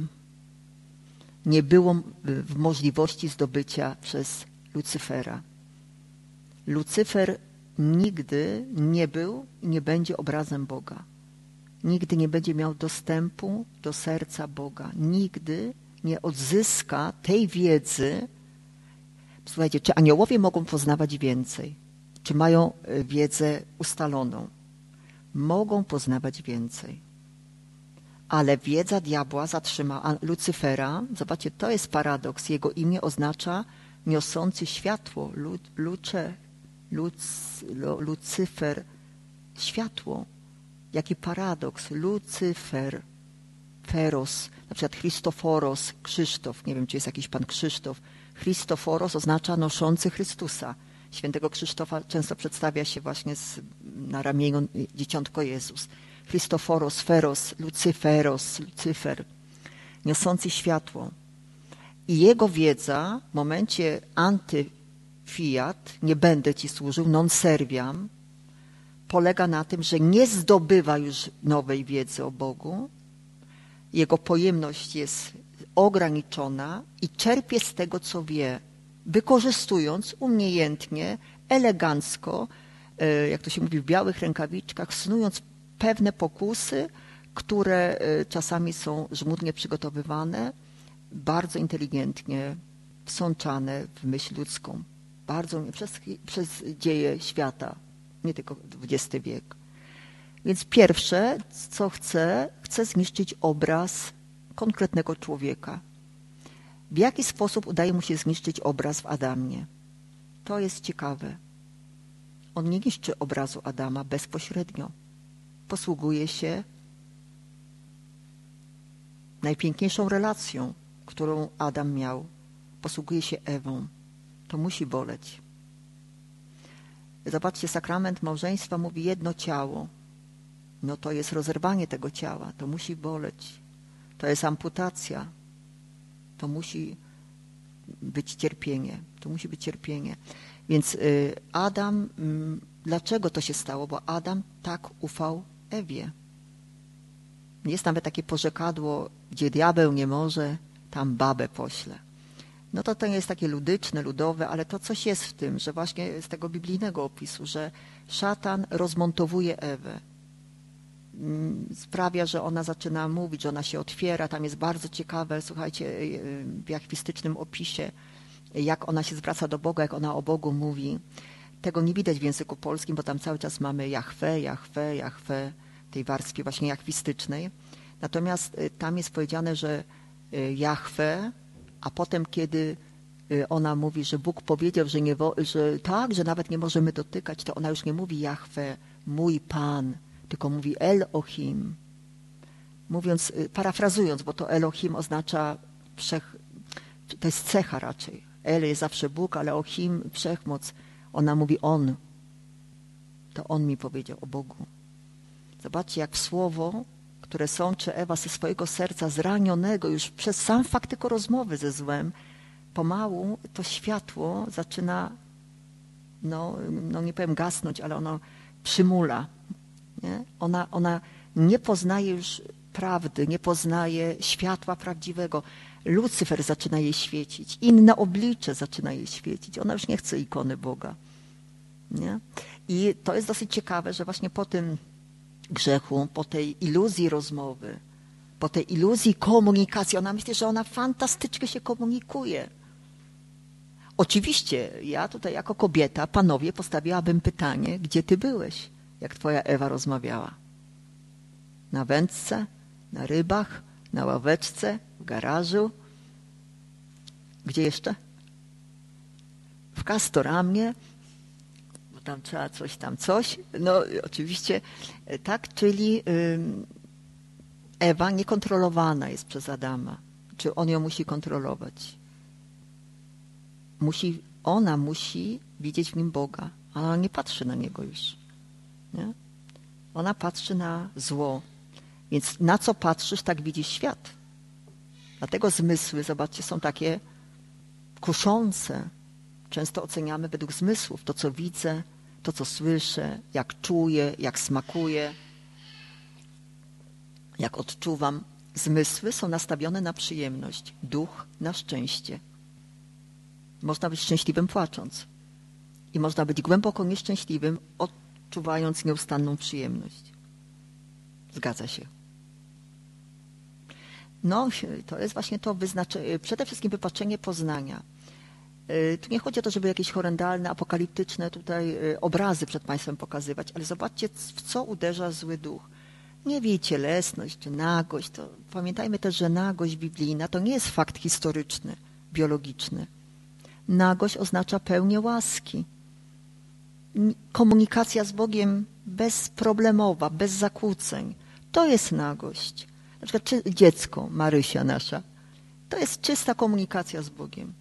nie było w możliwości zdobycia przez Lucyfera. Lucyfer nigdy nie był i nie będzie obrazem Boga. Nigdy nie będzie miał dostępu do serca Boga. Nigdy nie odzyska tej wiedzy. Słuchajcie, czy aniołowie mogą poznawać więcej? Czy mają wiedzę ustaloną? Mogą poznawać więcej. Ale wiedza diabła zatrzyma Lucyfera. Zobaczcie, to jest paradoks. Jego imię oznacza niosący światło. Lucyfer, światło. Jaki paradoks. Lucyfer, Feros, na przykład Chrystoforos, Krzysztof. Nie wiem, czy jest jakiś pan Krzysztof. Chrystoforos oznacza noszący Chrystusa. Świętego Krzysztofa często przedstawia się właśnie na ramieniu dzieciątko Jezus. Chrystoforos, Feros, Lucyfer, niosący światło. I jego wiedza w momencie antyfiat, nie będę ci służył, non serviam, polega na tym, że nie zdobywa już nowej wiedzy o Bogu. Jego pojemność jest ograniczona i czerpie z tego, co wie, wykorzystując umiejętnie, elegancko, jak to się mówi, w białych rękawiczkach, snując pewne pokusy, które czasami są żmudnie przygotowywane, bardzo inteligentnie wsączane w myśl ludzką. Bardzo przez dzieje świata, nie tylko XX wiek. Więc pierwsze, co chce zniszczyć obraz konkretnego człowieka. W jaki sposób udaje mu się zniszczyć obraz w Adamie? To jest ciekawe. On nie niszczy obrazu Adama bezpośrednio. Posługuje się najpiękniejszą relacją, którą Adam miał. Posługuje się Ewą. To musi boleć. Zobaczcie, sakrament małżeństwa mówi jedno ciało. No to jest rozerwanie tego ciała. To musi boleć. To jest amputacja. To musi być cierpienie. To musi być cierpienie. Więc Adam, dlaczego to się stało? Bo Adam tak ufał Ewie. Jest nawet takie porzekadło, gdzie diabeł nie może, tam babę pośle. No to nie jest takie ludyczne, ludowe, ale to coś jest w tym, że właśnie z tego biblijnego opisu, że szatan rozmontowuje Ewę. Sprawia, że ona zaczyna mówić, że ona się otwiera. Tam jest bardzo ciekawe, słuchajcie, w jachwistycznym opisie, jak ona się zwraca do Boga, jak ona o Bogu mówi. Tego nie widać w języku polskim, bo tam cały czas mamy Jahwe, w tej warstwie właśnie jachwistycznej. Natomiast tam jest powiedziane, że Jahwe, a potem kiedy ona mówi, że Bóg powiedział, że nawet nie możemy dotykać, to ona już nie mówi Jahwe, mój Pan, tylko mówi Elohim. Mówiąc, parafrazując, bo to Elohim oznacza to jest cecha raczej. El jest zawsze Bóg, ale Elohim, wszechmoc. Ona mówi On. To On mi powiedział o Bogu. Zobaczcie, jak w słowo, które sączy Ewa ze swojego serca zranionego już przez sam fakt tylko rozmowy ze złem, pomału to światło zaczyna, no nie powiem gasnąć, ale ono przymula. Nie? Ona nie poznaje już prawdy, nie poznaje światła prawdziwego. Lucyfer zaczyna jej świecić, inne oblicze zaczyna jej świecić. Ona już nie chce ikony Boga. Nie? I to jest dosyć ciekawe, że właśnie po tym grzechu, po tej iluzji rozmowy, po tej iluzji komunikacji, ona myśli, że ona fantastycznie się komunikuje. Oczywiście ja tutaj jako kobieta, panowie, postawiłabym pytanie, gdzie ty byłeś, jak twoja Ewa rozmawiała? Na wędce, na rybach, na ławeczce, w garażu. Gdzie jeszcze? W Castoramie, bo tam trzeba coś, tam coś. No oczywiście tak, czyli Ewa niekontrolowana jest przez Adama. Czy on ją musi kontrolować? Ona musi widzieć w nim Boga, ale ona nie patrzy na niego już. Nie? Ona patrzy na zło. Więc na co patrzysz, tak widzisz świat. Dlatego zmysły, zobaczcie, są takie kuszące. Często oceniamy według zmysłów to, co widzę, to, co słyszę, jak czuję, jak smakuję, jak odczuwam. Zmysły są nastawione na przyjemność, duch na szczęście. Można być szczęśliwym płacząc i można być głęboko nieszczęśliwym, odczuwając nieustanną przyjemność. Zgadza się. No, to jest właśnie to przede wszystkim wypaczenie poznania. Tu nie chodzi o to, żeby jakieś horrendalne, apokaliptyczne tutaj obrazy przed Państwem pokazywać, ale zobaczcie, w co uderza zły duch. Nie wie cielesność czy nagość. To pamiętajmy też, że nagość biblijna to nie jest fakt historyczny, biologiczny. Nagość oznacza pełnię łaski. Komunikacja z Bogiem bezproblemowa, bez zakłóceń. To jest nagość. Na przykład dziecko, Marysia nasza, to jest czysta komunikacja z Bogiem.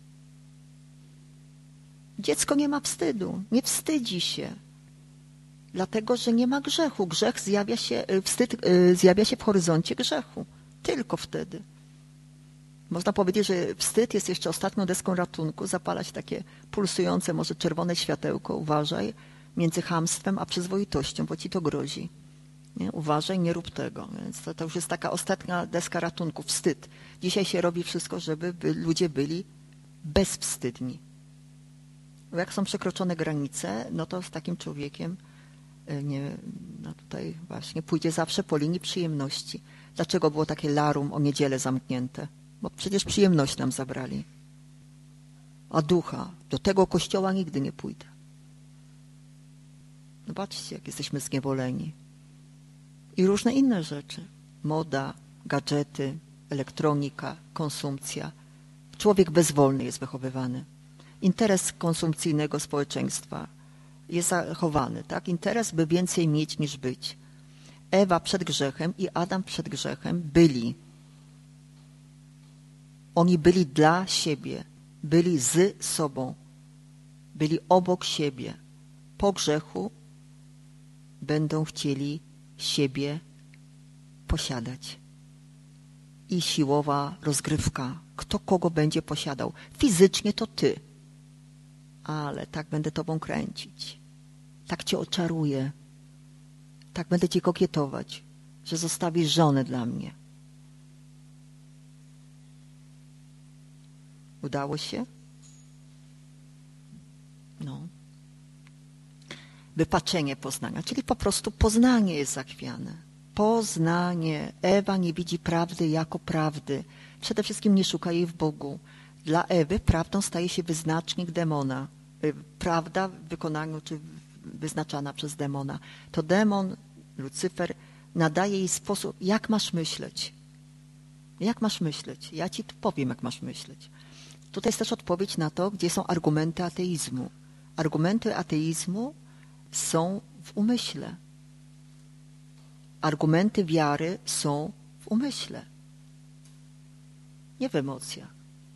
Dziecko nie ma wstydu, nie wstydzi się, dlatego że nie ma grzechu. Wstyd zjawia się w horyzoncie grzechu. Tylko wtedy. Można powiedzieć, że wstyd jest jeszcze ostatnią deską ratunku, zapalać takie pulsujące, może czerwone światełko, uważaj, między chamstwem a przyzwoitością, bo ci to grozi. Nie? Uważaj, nie rób tego. Więc to już jest taka ostatnia deska ratunku, wstyd. Dzisiaj się robi wszystko, żeby ludzie byli bezwstydni. Bo jak są przekroczone granice, no to z takim człowiekiem tutaj właśnie pójdzie zawsze po linii przyjemności. Dlaczego było takie larum o niedzielę zamknięte? Bo przecież przyjemność nam zabrali. A ducha, do tego kościoła nigdy nie pójdę. Zobaczcie, jak jesteśmy zniewoleni. I różne inne rzeczy. Moda, gadżety, elektronika, konsumpcja. Człowiek bezwolny jest wychowywany. Interes konsumpcyjnego społeczeństwa jest zachowany. Tak? Interes, by więcej mieć niż być. Ewa przed grzechem i Adam przed grzechem byli. Oni byli dla siebie. Byli z sobą. Byli obok siebie. Po grzechu będą chcieli siebie posiadać. I siłowa rozgrywka. Kto kogo będzie posiadał? Fizycznie to ty. Ale tak będę tobą kręcić. Tak cię oczaruję. Tak będę ci kokietować, że zostawisz żonę dla mnie. Udało się? No. Wypaczenie poznania, czyli po prostu poznanie jest zachwiane. Poznanie. Ewa nie widzi prawdy jako prawdy. Przede wszystkim nie szuka jej w Bogu. Dla Ewy prawdą staje się wyznacznik demona. Prawda w wykonaniu czy wyznaczana przez demona. To demon, Lucyfer, nadaje jej sposób, jak masz myśleć. Jak masz myśleć? Ja ci powiem, jak masz myśleć. Tutaj jest też odpowiedź na to, gdzie są argumenty ateizmu. Argumenty ateizmu są w umyśle. Argumenty wiary są w umyśle. Nie w emocjach.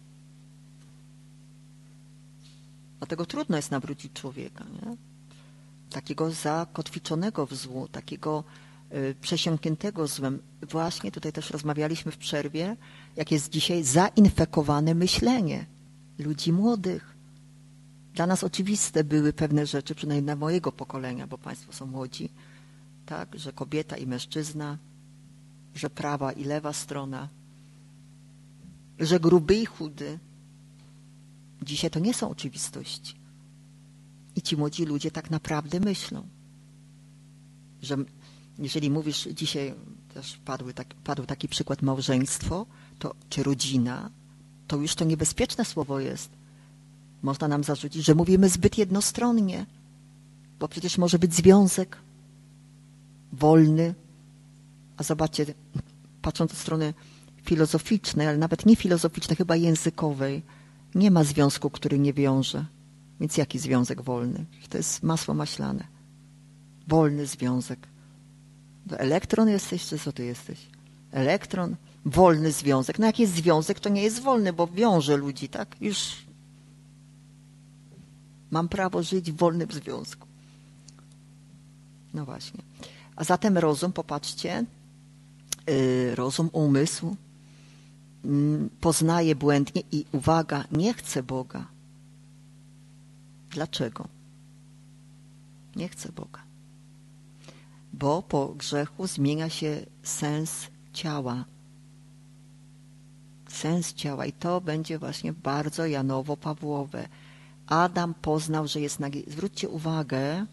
Dlatego trudno jest nawrócić człowieka, nie? Takiego zakotwiczonego w złu, takiego przesiąkniętego złem. Właśnie tutaj też rozmawialiśmy w przerwie, jak jest dzisiaj zainfekowane myślenie ludzi młodych. Dla nas oczywiste były pewne rzeczy, przynajmniej dla mojego pokolenia, bo Państwo są młodzi, tak, że kobieta i mężczyzna że prawa i lewa strona, że gruby i chudy. Dzisiaj to nie są oczywistości. I ci młodzi ludzie tak naprawdę myślą, że jeżeli mówisz dzisiaj, też padł taki przykład małżeństwo, to, czy rodzina, to już to niebezpieczne słowo jest. Można nam zarzucić, że mówimy zbyt jednostronnie, bo przecież może być związek wolny. A zobaczcie, patrząc od strony filozoficznej, ale nawet nie filozoficznej, chyba językowej, nie ma związku, który nie wiąże. Więc jaki związek wolny? To jest masło maślane. Wolny związek. To elektron jesteś, czy co ty jesteś? Elektron, wolny związek. No jak jest związek, to nie jest wolny, bo wiąże ludzi, tak? Już mam prawo żyć w wolnym związku. No właśnie. A zatem rozum, popatrzcie, rozum, umysł poznaje błędnie i uwaga, nie chce Boga. Dlaczego? Nie chce Boga. Bo po grzechu zmienia się sens ciała. Sens ciała. I to będzie właśnie bardzo Janowo-Pawłowe. Adam poznał, że jest nagi. Zwróćcie uwagę,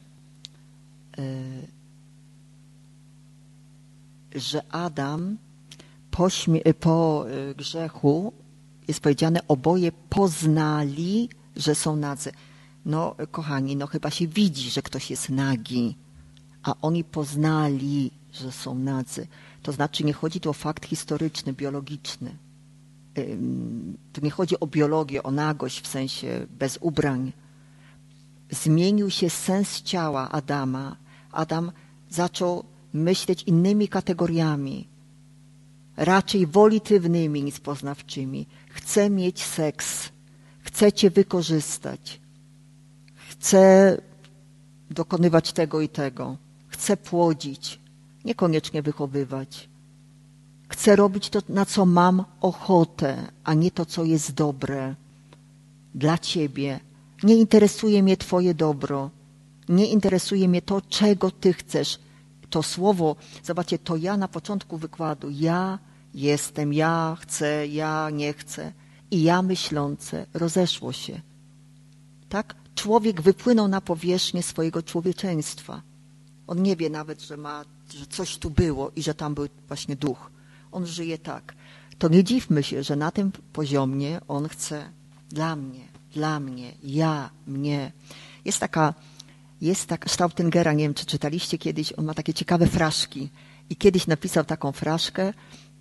że Adam po grzechu, jest powiedziane, oboje poznali, że są nadzy. No, kochani, no chyba się widzi, że ktoś jest nagi, a oni poznali, że są nadzy. To znaczy nie chodzi tu o fakt historyczny, biologiczny. Tu nie chodzi o biologię, o nagość w sensie bez ubrań. Zmienił się sens ciała Adama. Adam zaczął myśleć innymi kategoriami, raczej wolitywnymi niż poznawczymi. Chcę mieć seks, chcę cię wykorzystać, chcę dokonywać tego i tego, chcę płodzić, niekoniecznie wychowywać. Chcę robić to, na co mam ochotę, a nie to, co jest dobre dla ciebie. Nie interesuje mnie twoje dobro, nie interesuje mnie to, czego ty chcesz. To słowo, zobaczcie, to ja na początku wykładu, ja jestem, ja chcę, ja nie chcę i ja myślące rozeszło się. Tak? Człowiek wypłynął na powierzchnię swojego człowieczeństwa. On nie wie nawet, że coś tu było i że tam był właśnie duch. On żyje tak. To nie dziwmy się, że na tym poziomie on chce dla mnie, ja, mnie. Jest taka Stautingera, nie wiem, czy czytaliście kiedyś, on ma takie ciekawe fraszki i kiedyś napisał taką fraszkę: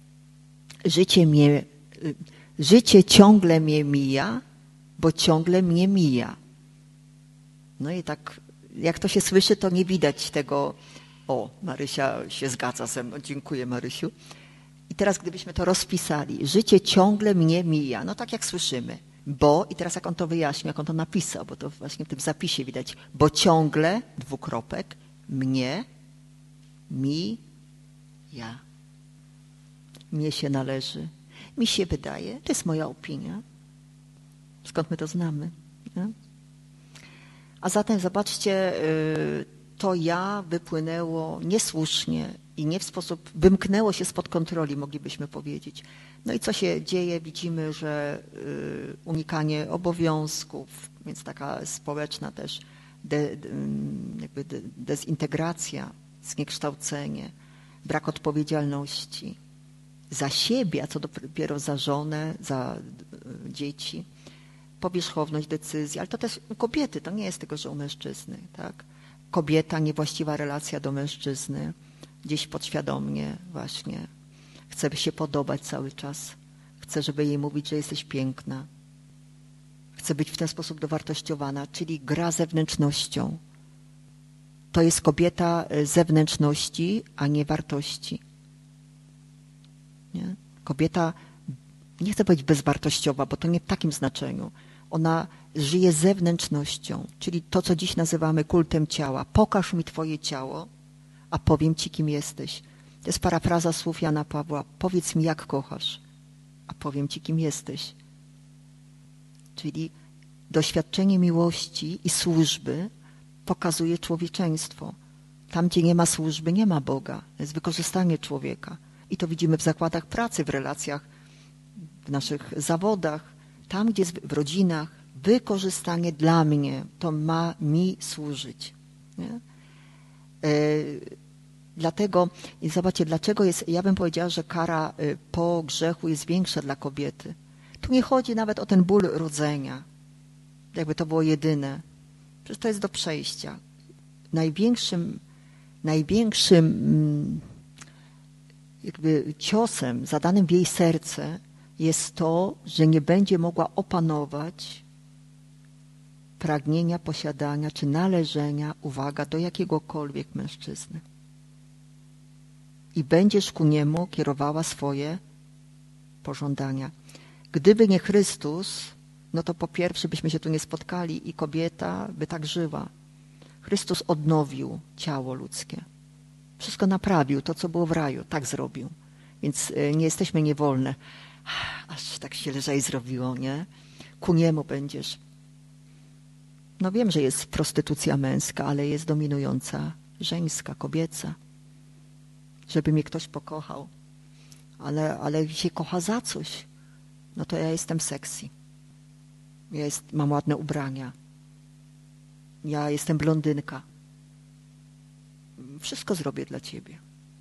życie ciągle mnie mija, bo ciągle mnie mija. No i tak, jak to się słyszy, to nie widać tego. O, Marysia się zgadza ze mną, dziękuję, Marysiu. I teraz gdybyśmy to rozpisali, życie ciągle mnie mija, no tak jak słyszymy, bo, i teraz jak on to wyjaśnił, jak on to napisał, bo to właśnie w tym zapisie widać, bo ciągle, dwukropek, mnie, mi, ja. Mnie się należy, mi się wydaje, to jest moja opinia. Skąd my to znamy? Nie? A zatem zobaczcie, to ja wypłynęło niesłusznie i nie w sposób, wymknęło się spod kontroli, moglibyśmy powiedzieć. No i co się dzieje? Widzimy, że unikanie obowiązków, więc taka społeczna też dezintegracja, zniekształcenie, brak odpowiedzialności za siebie, a co dopiero za żonę, za dzieci, powierzchowność decyzji, ale to też u kobiety, to nie jest tylko, że u mężczyzny, tak? Kobieta, niewłaściwa relacja do mężczyzny, gdzieś podświadomie właśnie chce się podobać cały czas, chce, żeby jej mówić, że jesteś piękna, chce być w ten sposób dowartościowana, czyli gra zewnętrznością. To jest kobieta zewnętrzności, a nie wartości. Nie? Kobieta, nie chcę powiedzieć bezwartościowa, bo to nie w takim znaczeniu. Ona żyje zewnętrznością, czyli to, co dziś nazywamy kultem ciała. Pokaż mi twoje ciało, a powiem ci, kim jesteś. To jest parafraza słów Jana Pawła. Powiedz mi, jak kochasz, a powiem ci, kim jesteś. Czyli doświadczenie miłości i służby pokazuje człowieczeństwo. Tam, gdzie nie ma służby, nie ma Boga. To jest wykorzystanie człowieka. I to widzimy w zakładach pracy, w relacjach, w naszych zawodach, tam, gdzie jest w rodzinach. Wykorzystanie dla mnie, to ma mi służyć. Nie? Dlatego, i zobaczcie, dlaczego jest, ja bym powiedziała, że kara po grzechu jest większa dla kobiety. Tu nie chodzi nawet o ten ból rodzenia, jakby to było jedyne. Przecież to jest do przejścia. Największym jakby ciosem zadanym w jej serce jest to, że nie będzie mogła opanować pragnienia posiadania czy należenia, uwaga, do jakiegokolwiek mężczyzny. I będziesz ku niemu kierowała swoje pożądania. Gdyby nie Chrystus, no to po pierwsze byśmy się tu nie spotkali i kobieta by tak żyła. Chrystus odnowił ciało ludzkie. Wszystko naprawił, to co było w raju, tak zrobił. Więc nie jesteśmy niewolne. Aż tak się lżej zrobiło, nie? Ku niemu będziesz. No wiem, że jest prostytucja męska, ale jest dominująca żeńska, kobieca. Żeby mnie ktoś pokochał. Ale się kocha za coś. No to ja jestem sexy. Mam ładne ubrania. Ja jestem blondynka. Wszystko zrobię dla ciebie.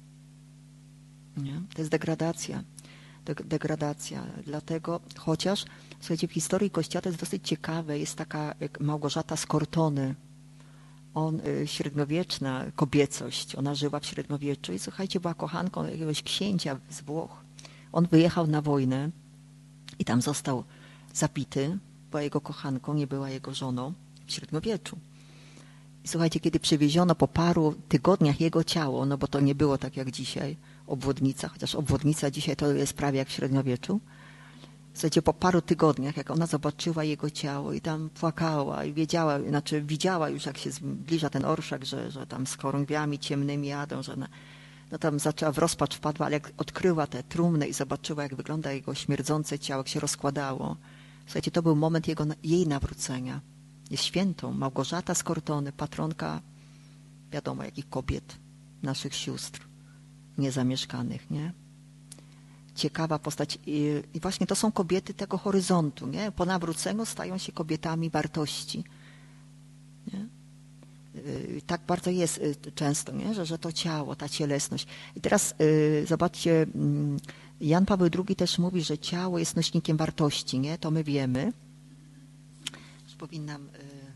Nie? To jest degradacja. Degradacja. Dlatego, chociaż, słuchajcie, w historii Kościoła to jest dosyć ciekawe. Jest taka Małgorzata z Cortony. Średniowieczna kobiecość. Ona żyła w średniowieczu i słuchajcie, była kochanką jakiegoś księcia z Włoch. On wyjechał na wojnę i tam został zabity. Była jego kochanką, nie była jego żoną w średniowieczu. I słuchajcie, kiedy przywieziono po paru tygodniach jego ciało, no bo to nie było tak jak dzisiaj, obwodnica, chociaż obwodnica dzisiaj to jest prawie jak w średniowieczu. Słuchajcie, po paru tygodniach, jak ona zobaczyła jego ciało i tam płakała i widziała już, jak się zbliża ten orszak, że tam z chorągwiami ciemnymi jadą, że no tam zaczęła w rozpacz wpadła, ale jak odkryła tę trumnę i zobaczyła, jak wygląda jego śmierdzące ciało, jak się rozkładało. Słuchajcie, to był moment jej nawrócenia. Jest świętą, Małgorzata z Cortony, patronka, wiadomo, jakich kobiet, naszych sióstr niezamieszkanych, nie? Ciekawa postać. I właśnie to są kobiety tego horyzontu, nie? Po nawróceniu stają się kobietami wartości. Nie? Tak bardzo jest często, nie? Że to ciało, ta cielesność. I teraz zobaczcie, Jan Paweł II też mówi, że ciało jest nośnikiem wartości, nie? To my wiemy. Już powinnam,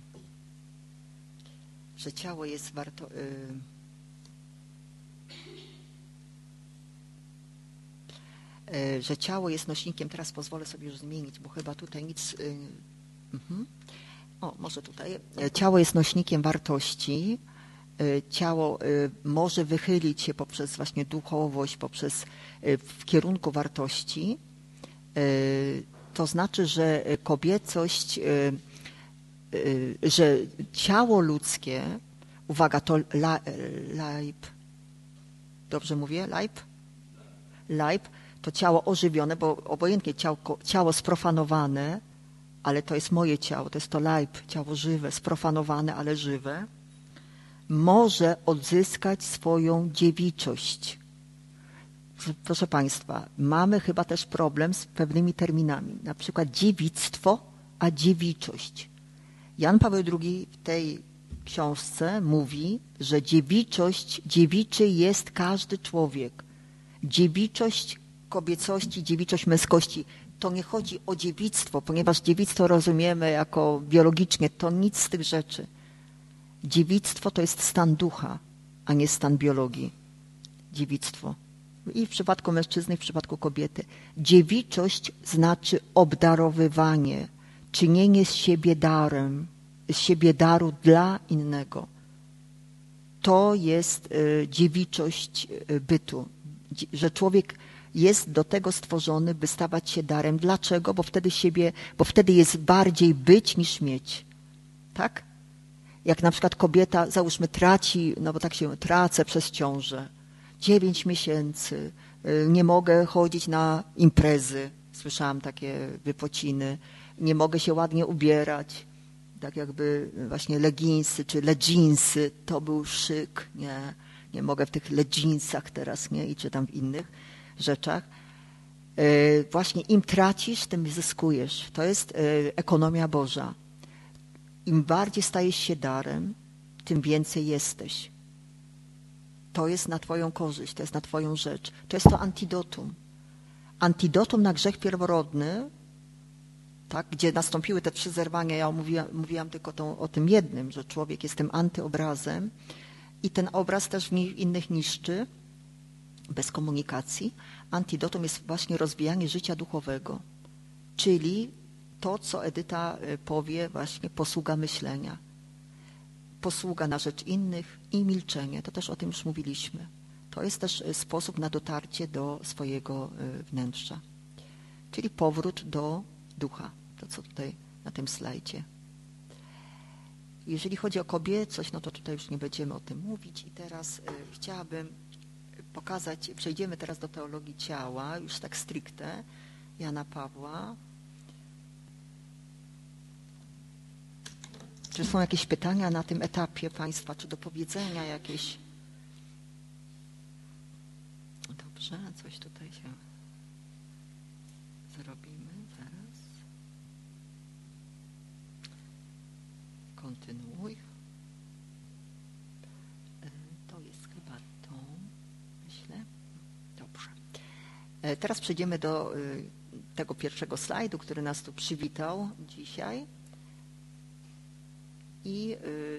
że ciało jest że ciało jest nośnikiem, teraz pozwolę sobie już zmienić, bo chyba tutaj nic... O, może tutaj. Ciało jest nośnikiem wartości. Ciało może wychylić się poprzez właśnie duchowość, w kierunku wartości. To znaczy, że kobiecość, że ciało ludzkie, uwaga, to leib, dobrze mówię? Leib, to ciało ożywione, bo obojętnie ciało sprofanowane, ale to jest moje ciało, to jest to leib, ciało żywe, sprofanowane, ale żywe, może odzyskać swoją dziewiczość. Proszę Państwa, mamy chyba też problem z pewnymi terminami, na przykład dziewictwo, a dziewiczość. Jan Paweł II w tej książce mówi, że dziewiczy jest każdy człowiek. Dziewiczość kobiecości, dziewiczość męskości. To nie chodzi o dziewictwo, ponieważ dziewictwo rozumiemy jako biologicznie, to nic z tych rzeczy. Dziewictwo to jest stan ducha, a nie stan biologii. Dziewictwo. I w przypadku mężczyzny, i w przypadku kobiety. Dziewiczość znaczy obdarowywanie, czynienie z siebie daru dla innego. To jest dziewiczość bytu, że człowiek jest do tego stworzony, by stawać się darem. Dlaczego? Bo wtedy jest bardziej być niż mieć. Tak? Jak na przykład kobieta, załóżmy, traci, no bo tak się tracę przez ciążę. 9 miesięcy, nie mogę chodzić na imprezy. Słyszałam takie wypociny. Nie mogę się ładnie ubierać. Tak jakby właśnie leginsy czy leginsy, to był szyk. Nie mogę w tych leginsach teraz, nie? I czy tam w innych. rzeczach, właśnie im tracisz, tym zyskujesz. To jest ekonomia Boża. Im bardziej stajesz się darem, tym więcej jesteś. To jest na twoją korzyść, to jest na twoją rzecz. To jest to antidotum. Antidotum na grzech pierworodny, tak, gdzie nastąpiły te 3 zerwania. Ja mówiłam tylko o tym jednym, że człowiek jest tym antyobrazem i ten obraz też w innych niszczy, bez komunikacji. Antidotum jest właśnie rozwijanie życia duchowego, czyli to, co Edyta powie, właśnie posługa myślenia. Posługa na rzecz innych i milczenie. To też o tym już mówiliśmy. To jest też sposób na dotarcie do swojego wnętrza. Czyli powrót do ducha. To, co tutaj na tym slajdzie. Jeżeli chodzi o kobiecość, no to tutaj już nie będziemy o tym mówić. I teraz chciałabym pokazać, przejdziemy teraz do teologii ciała, już tak stricte, Jana Pawła. Czy są jakieś pytania na tym etapie Państwa, czy do powiedzenia jakieś? Dobrze, coś tutaj się zrobimy zaraz. Kontynuuj. To jest chyba to, myślę. Dobrze. Teraz przejdziemy do tego pierwszego slajdu, który nas tu przywitał dzisiaj. I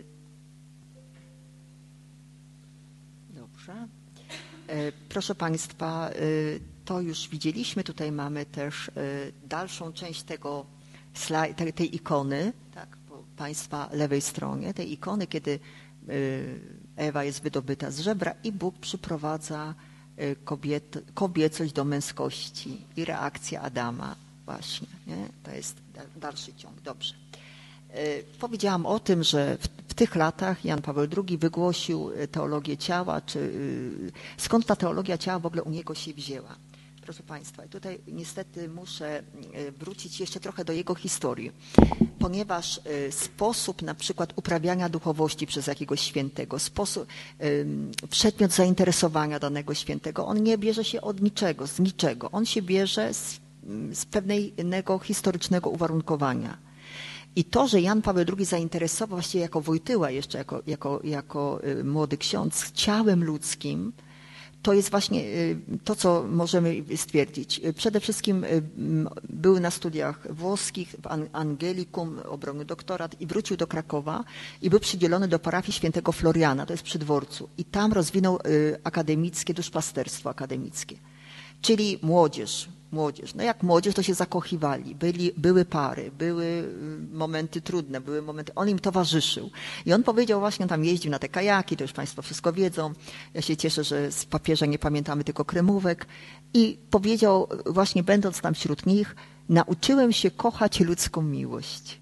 dobrze. Proszę Państwa, to już widzieliśmy. Tutaj mamy też dalszą część tej ikony, tak, po Państwa lewej stronie, tej ikony, kiedy Ewa jest wydobyta z żebra i Bóg przyprowadza kobiecość do męskości i reakcja Adama właśnie. Nie? To jest dalszy ciąg. Dobrze. Powiedziałam o tym, że w tych latach Jan Paweł II wygłosił teologię ciała, czy skąd ta teologia ciała w ogóle u niego się wzięła. Proszę Państwa, tutaj niestety muszę wrócić jeszcze trochę do jego historii, ponieważ sposób na przykład uprawiania duchowości przez jakiegoś świętego, przedmiot zainteresowania danego świętego, on nie bierze się od niczego, z niczego. On się bierze z pewnego historycznego uwarunkowania. I to, że Jan Paweł II zainteresował właściwie jako Wojtyła jeszcze, jako młody ksiądz ciałem ludzkim, to jest właśnie to, co możemy stwierdzić. Przede wszystkim był na studiach włoskich w Angelikum, obronił doktorat i wrócił do Krakowa i był przydzielony do parafii świętego Floriana, to jest przy dworcu. I tam rozwinął akademickie, duszpasterstwo akademickie, czyli młodzież. No jak młodzież, to się zakochiwali, były pary, były momenty trudne, były momenty, on im towarzyszył. I on powiedział właśnie, on tam jeździł na te kajaki, to już Państwo wszystko wiedzą. Ja się cieszę, że z papieża nie pamiętamy tylko kremówek. I powiedział właśnie, będąc tam wśród nich, nauczyłem się kochać ludzką miłość.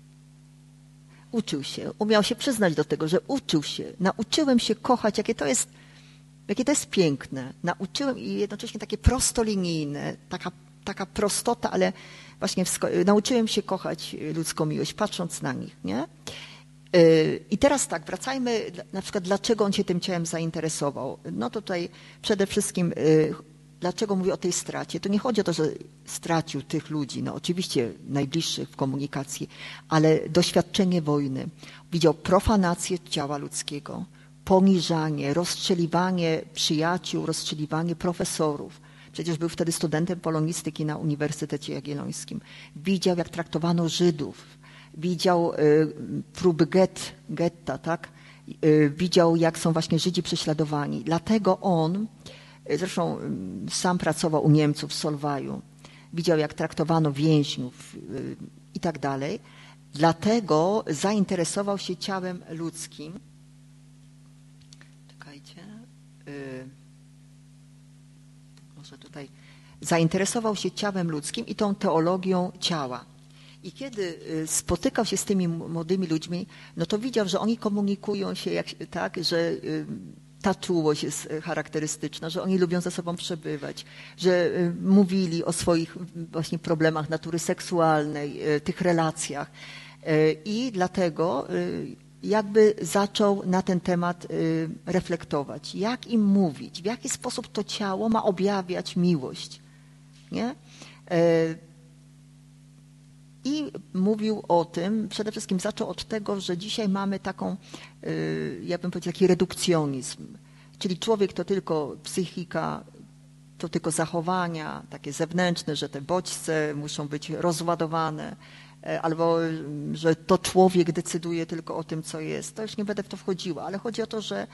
Uczył się, umiał się przyznać do tego, że uczył się, nauczyłem się kochać, jakie to jest piękne. Nauczyłem i jednocześnie takie prostolinijne, taka prostota, ale właśnie nauczyłem się kochać ludzką miłość, patrząc na nich. Nie? I teraz tak, wracajmy na przykład, dlaczego on się tym ciałem zainteresował. No tutaj przede wszystkim, dlaczego mówię o tej stracie. To nie chodzi o to, że stracił tych ludzi, no oczywiście najbliższych w komunikacji, ale doświadczenie wojny. Widział profanację ciała ludzkiego, poniżanie, rozstrzeliwanie przyjaciół, rozstrzeliwanie profesorów. Przecież był wtedy studentem polonistyki na Uniwersytecie Jagiellońskim. Widział, jak traktowano Żydów. Widział próby getta, tak? Widział, jak są właśnie Żydzi prześladowani. Dlatego on, zresztą sam pracował u Niemców w Solwaju, widział, jak traktowano więźniów i tak dalej. Dlatego zainteresował się ciałem ludzkim. Może tutaj zainteresował się ciałem ludzkim i tą teologią ciała. I kiedy spotykał się z tymi młodymi ludźmi, no to widział, że oni komunikują się tak, że ta czułość jest charakterystyczna, że oni lubią ze sobą przebywać, że mówili o swoich właśnie problemach natury seksualnej, tych relacjach. I dlatego jakby zaczął na ten temat reflektować. Jak im mówić, w jaki sposób to ciało ma objawiać miłość. Nie? I mówił o tym, przede wszystkim zaczął od tego, że dzisiaj mamy taką, ja bym powiedział, taki redukcjonizm. Czyli człowiek to tylko psychika, to tylko zachowania takie zewnętrzne, że te bodźce muszą być rozładowane, albo że to człowiek decyduje tylko o tym, co jest. To już nie będę w to wchodziła, ale chodzi o to, że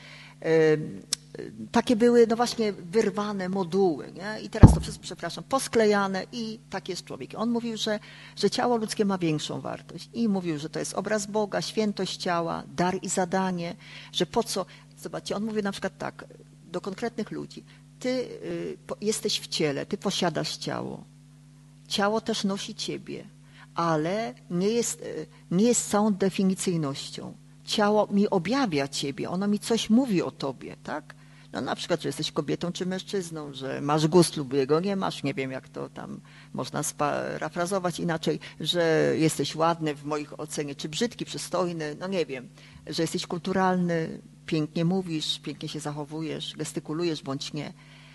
takie były no właśnie wyrwane moduły, nie? I teraz to wszystko, przepraszam, posklejane i tak jest człowiek. On mówił, że ciało ludzkie ma większą wartość i mówił, że to jest obraz Boga, świętość ciała, dar i zadanie, że po co, zobaczcie, on mówił na przykład tak do konkretnych ludzi, ty jesteś w ciele, ty posiadasz ciało, ciało też nosi ciebie, ale nie jest całą definicyjnością. Ciało mi objawia ciebie, ono mi coś mówi o tobie, tak? No na przykład, że jesteś kobietą czy mężczyzną, że masz gust lub jego nie masz, nie wiem jak to tam można sparafrazować inaczej, że jesteś ładny w moich ocenie, czy brzydki, przystojny, no nie wiem, że jesteś kulturalny, pięknie mówisz, pięknie się zachowujesz, gestykulujesz bądź nie.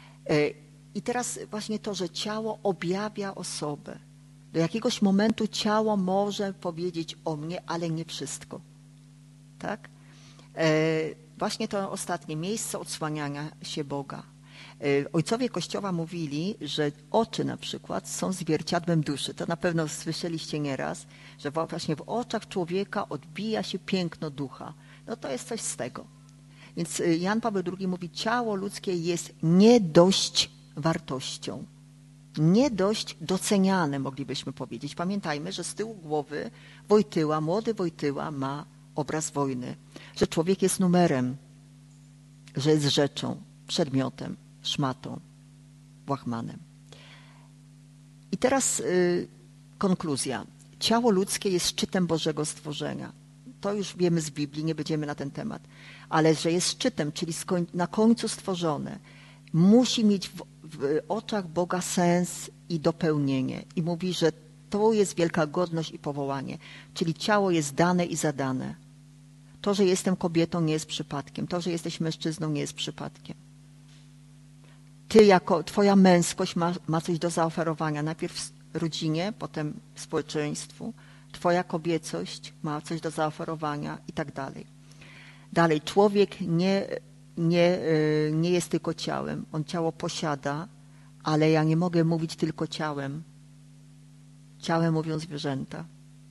I teraz właśnie to, że ciało objawia osobę. Do jakiegoś momentu ciało może powiedzieć o mnie, ale nie wszystko. Tak? Właśnie to ostatnie, miejsce odsłaniania się Boga. Ojcowie Kościoła mówili, że oczy na przykład są zwierciadłem duszy. To na pewno słyszeliście nieraz, że właśnie w oczach człowieka odbija się piękno ducha. No to jest coś z tego. Więc Jan Paweł II mówi, ciało ludzkie jest nie dość wartością. Nie dość doceniane, moglibyśmy powiedzieć. Pamiętajmy, że z tyłu głowy Wojtyła, młody Wojtyła ma obraz wojny, że człowiek jest numerem, że jest rzeczą, przedmiotem, szmatą, łachmanem. I teraz konkluzja. Ciało ludzkie jest szczytem Bożego stworzenia. To już wiemy z Biblii, nie będziemy na ten temat. Ale że jest szczytem, czyli na końcu stworzone, musi mieć w oczach Boga sens i dopełnienie. I mówi, że to jest wielka godność i powołanie. Czyli ciało jest dane i zadane. To, że jestem kobietą, nie jest przypadkiem. To, że jesteś mężczyzną, nie jest przypadkiem. Twoja męskość ma coś do zaoferowania. Najpierw rodzinie, potem społeczeństwu. Twoja kobiecość ma coś do zaoferowania i tak dalej. Dalej, człowiek nie jest tylko ciałem. On ciało posiada, ale ja nie mogę mówić tylko ciałem. Ciałem mówią zwierzęta.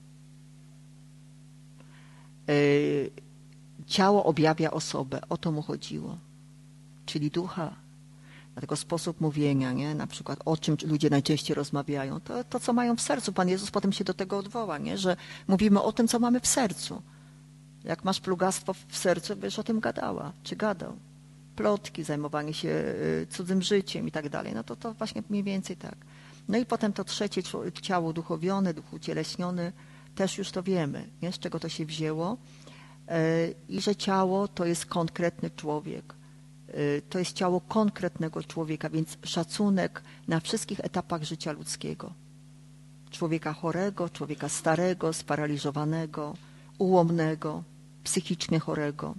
Ciało objawia osobę. O to mu chodziło. Czyli ducha. Dlatego sposób mówienia, nie? Na przykład o czym ludzie najczęściej rozmawiają, to co mają w sercu. Pan Jezus potem się do tego odwoła, nie? Że mówimy o tym, co mamy w sercu. Jak masz plugastwo w sercu, będziesz o tym gadała, czy gadał. Plotki, zajmowanie się cudzym życiem i tak dalej. No to właśnie mniej więcej tak. No i potem to trzecie, ciało uduchowione, duch ucieleśniony, też już to wiemy, nie? Z czego to się wzięło. I że ciało to jest konkretny człowiek. To jest ciało konkretnego człowieka, więc szacunek na wszystkich etapach życia ludzkiego. Człowieka chorego, człowieka starego, sparaliżowanego, ułomnego, psychicznie chorego.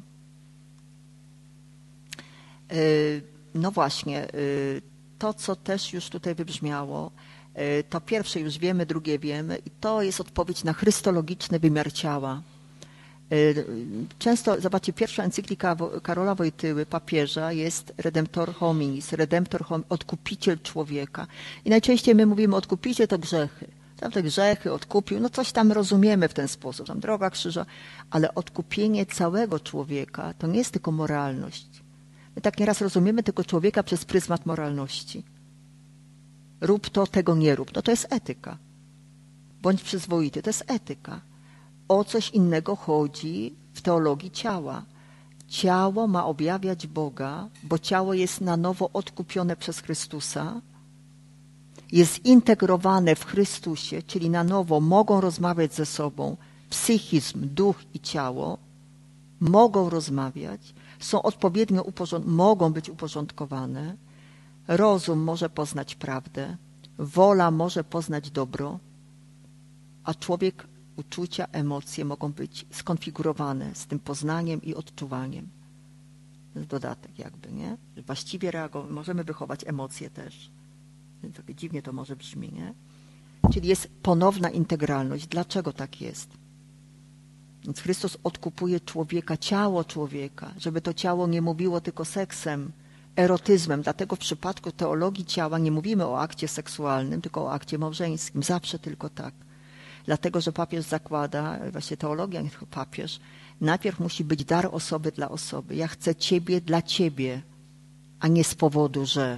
No właśnie, to co też już tutaj wybrzmiało, to pierwsze już wiemy, drugie wiemy i to jest odpowiedź na chrystologiczny wymiar ciała. Często, zobaczcie, pierwsza encyklika Karola Wojtyły, papieża, jest Redemptor hominis, odkupiciel człowieka. I najczęściej my mówimy odkupiciel to grzechy. Tam te grzechy odkupił, no coś tam rozumiemy w ten sposób, tam droga krzyża, ale odkupienie całego człowieka to nie jest tylko moralność. My tak nieraz rozumiemy tylko człowieka przez pryzmat moralności. Rób to, tego nie rób. No to jest etyka. Bądź przyzwoity, to jest etyka. O coś innego chodzi w teologii ciała. Ciało ma objawiać Boga, bo ciało jest na nowo odkupione przez Chrystusa, jest zintegrowane w Chrystusie, czyli na nowo mogą rozmawiać ze sobą psychizm, duch i ciało, mogą rozmawiać, są odpowiednio mogą być uporządkowane, rozum może poznać prawdę, wola może poznać dobro, a człowiek uczucia, emocje mogą być skonfigurowane z tym poznaniem i odczuwaniem. To jest dodatek jakby, nie? Właściwie możemy wychować emocje też. Tak dziwnie to może brzmi, nie? Czyli jest ponowna integralność. Dlaczego tak jest? Więc Chrystus odkupuje człowieka, ciało człowieka, żeby to ciało nie mówiło tylko seksem, erotyzmem. Dlatego w przypadku teologii ciała nie mówimy o akcie seksualnym, tylko o akcie małżeńskim. Zawsze tylko tak. Dlatego, że papież zakłada, właśnie teologia, nie tylko papież, najpierw musi być dar osoby dla osoby. Ja chcę ciebie dla ciebie, a nie z powodu, że...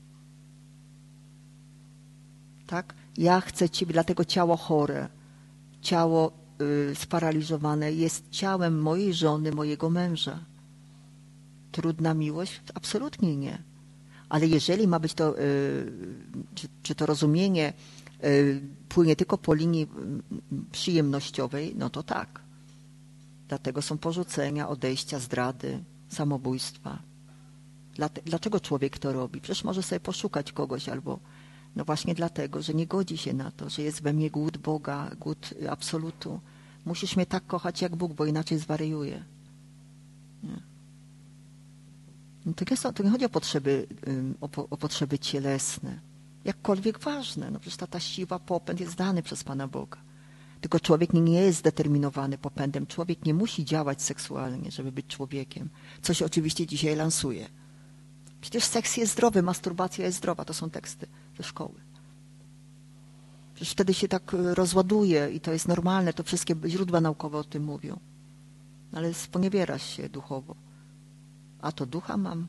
Tak? Ja chcę ciebie, dlatego ciało chore, ciało sparaliżowane jest ciałem mojej żony, mojego męża. Trudna miłość? Absolutnie nie. Ale jeżeli ma być to, czy to rozumienie płynie tylko po linii przyjemnościowej, no to tak. Dlatego są porzucenia, odejścia, zdrady, samobójstwa. Dlaczego człowiek to robi? Przecież może sobie poszukać kogoś albo... No właśnie dlatego, że nie godzi się na to, że jest we mnie głód Boga, głód absolutu. Musisz mnie tak kochać jak Bóg, bo inaczej zwariuję. Nie. No to nie chodzi o potrzeby cielesne. Jakkolwiek ważne. No przecież ta siła, popęd jest dany przez Pana Boga. Tylko człowiek nie jest zdeterminowany popędem. Człowiek nie musi działać seksualnie, żeby być człowiekiem. Co się oczywiście dzisiaj lansuje. Przecież seks jest zdrowy, masturbacja jest zdrowa. To są teksty ze szkoły. Przecież wtedy się tak rozładuje i to jest normalne. To wszystkie źródła naukowe o tym mówią. Ale sponiewierasz się duchowo. A to ducha mam.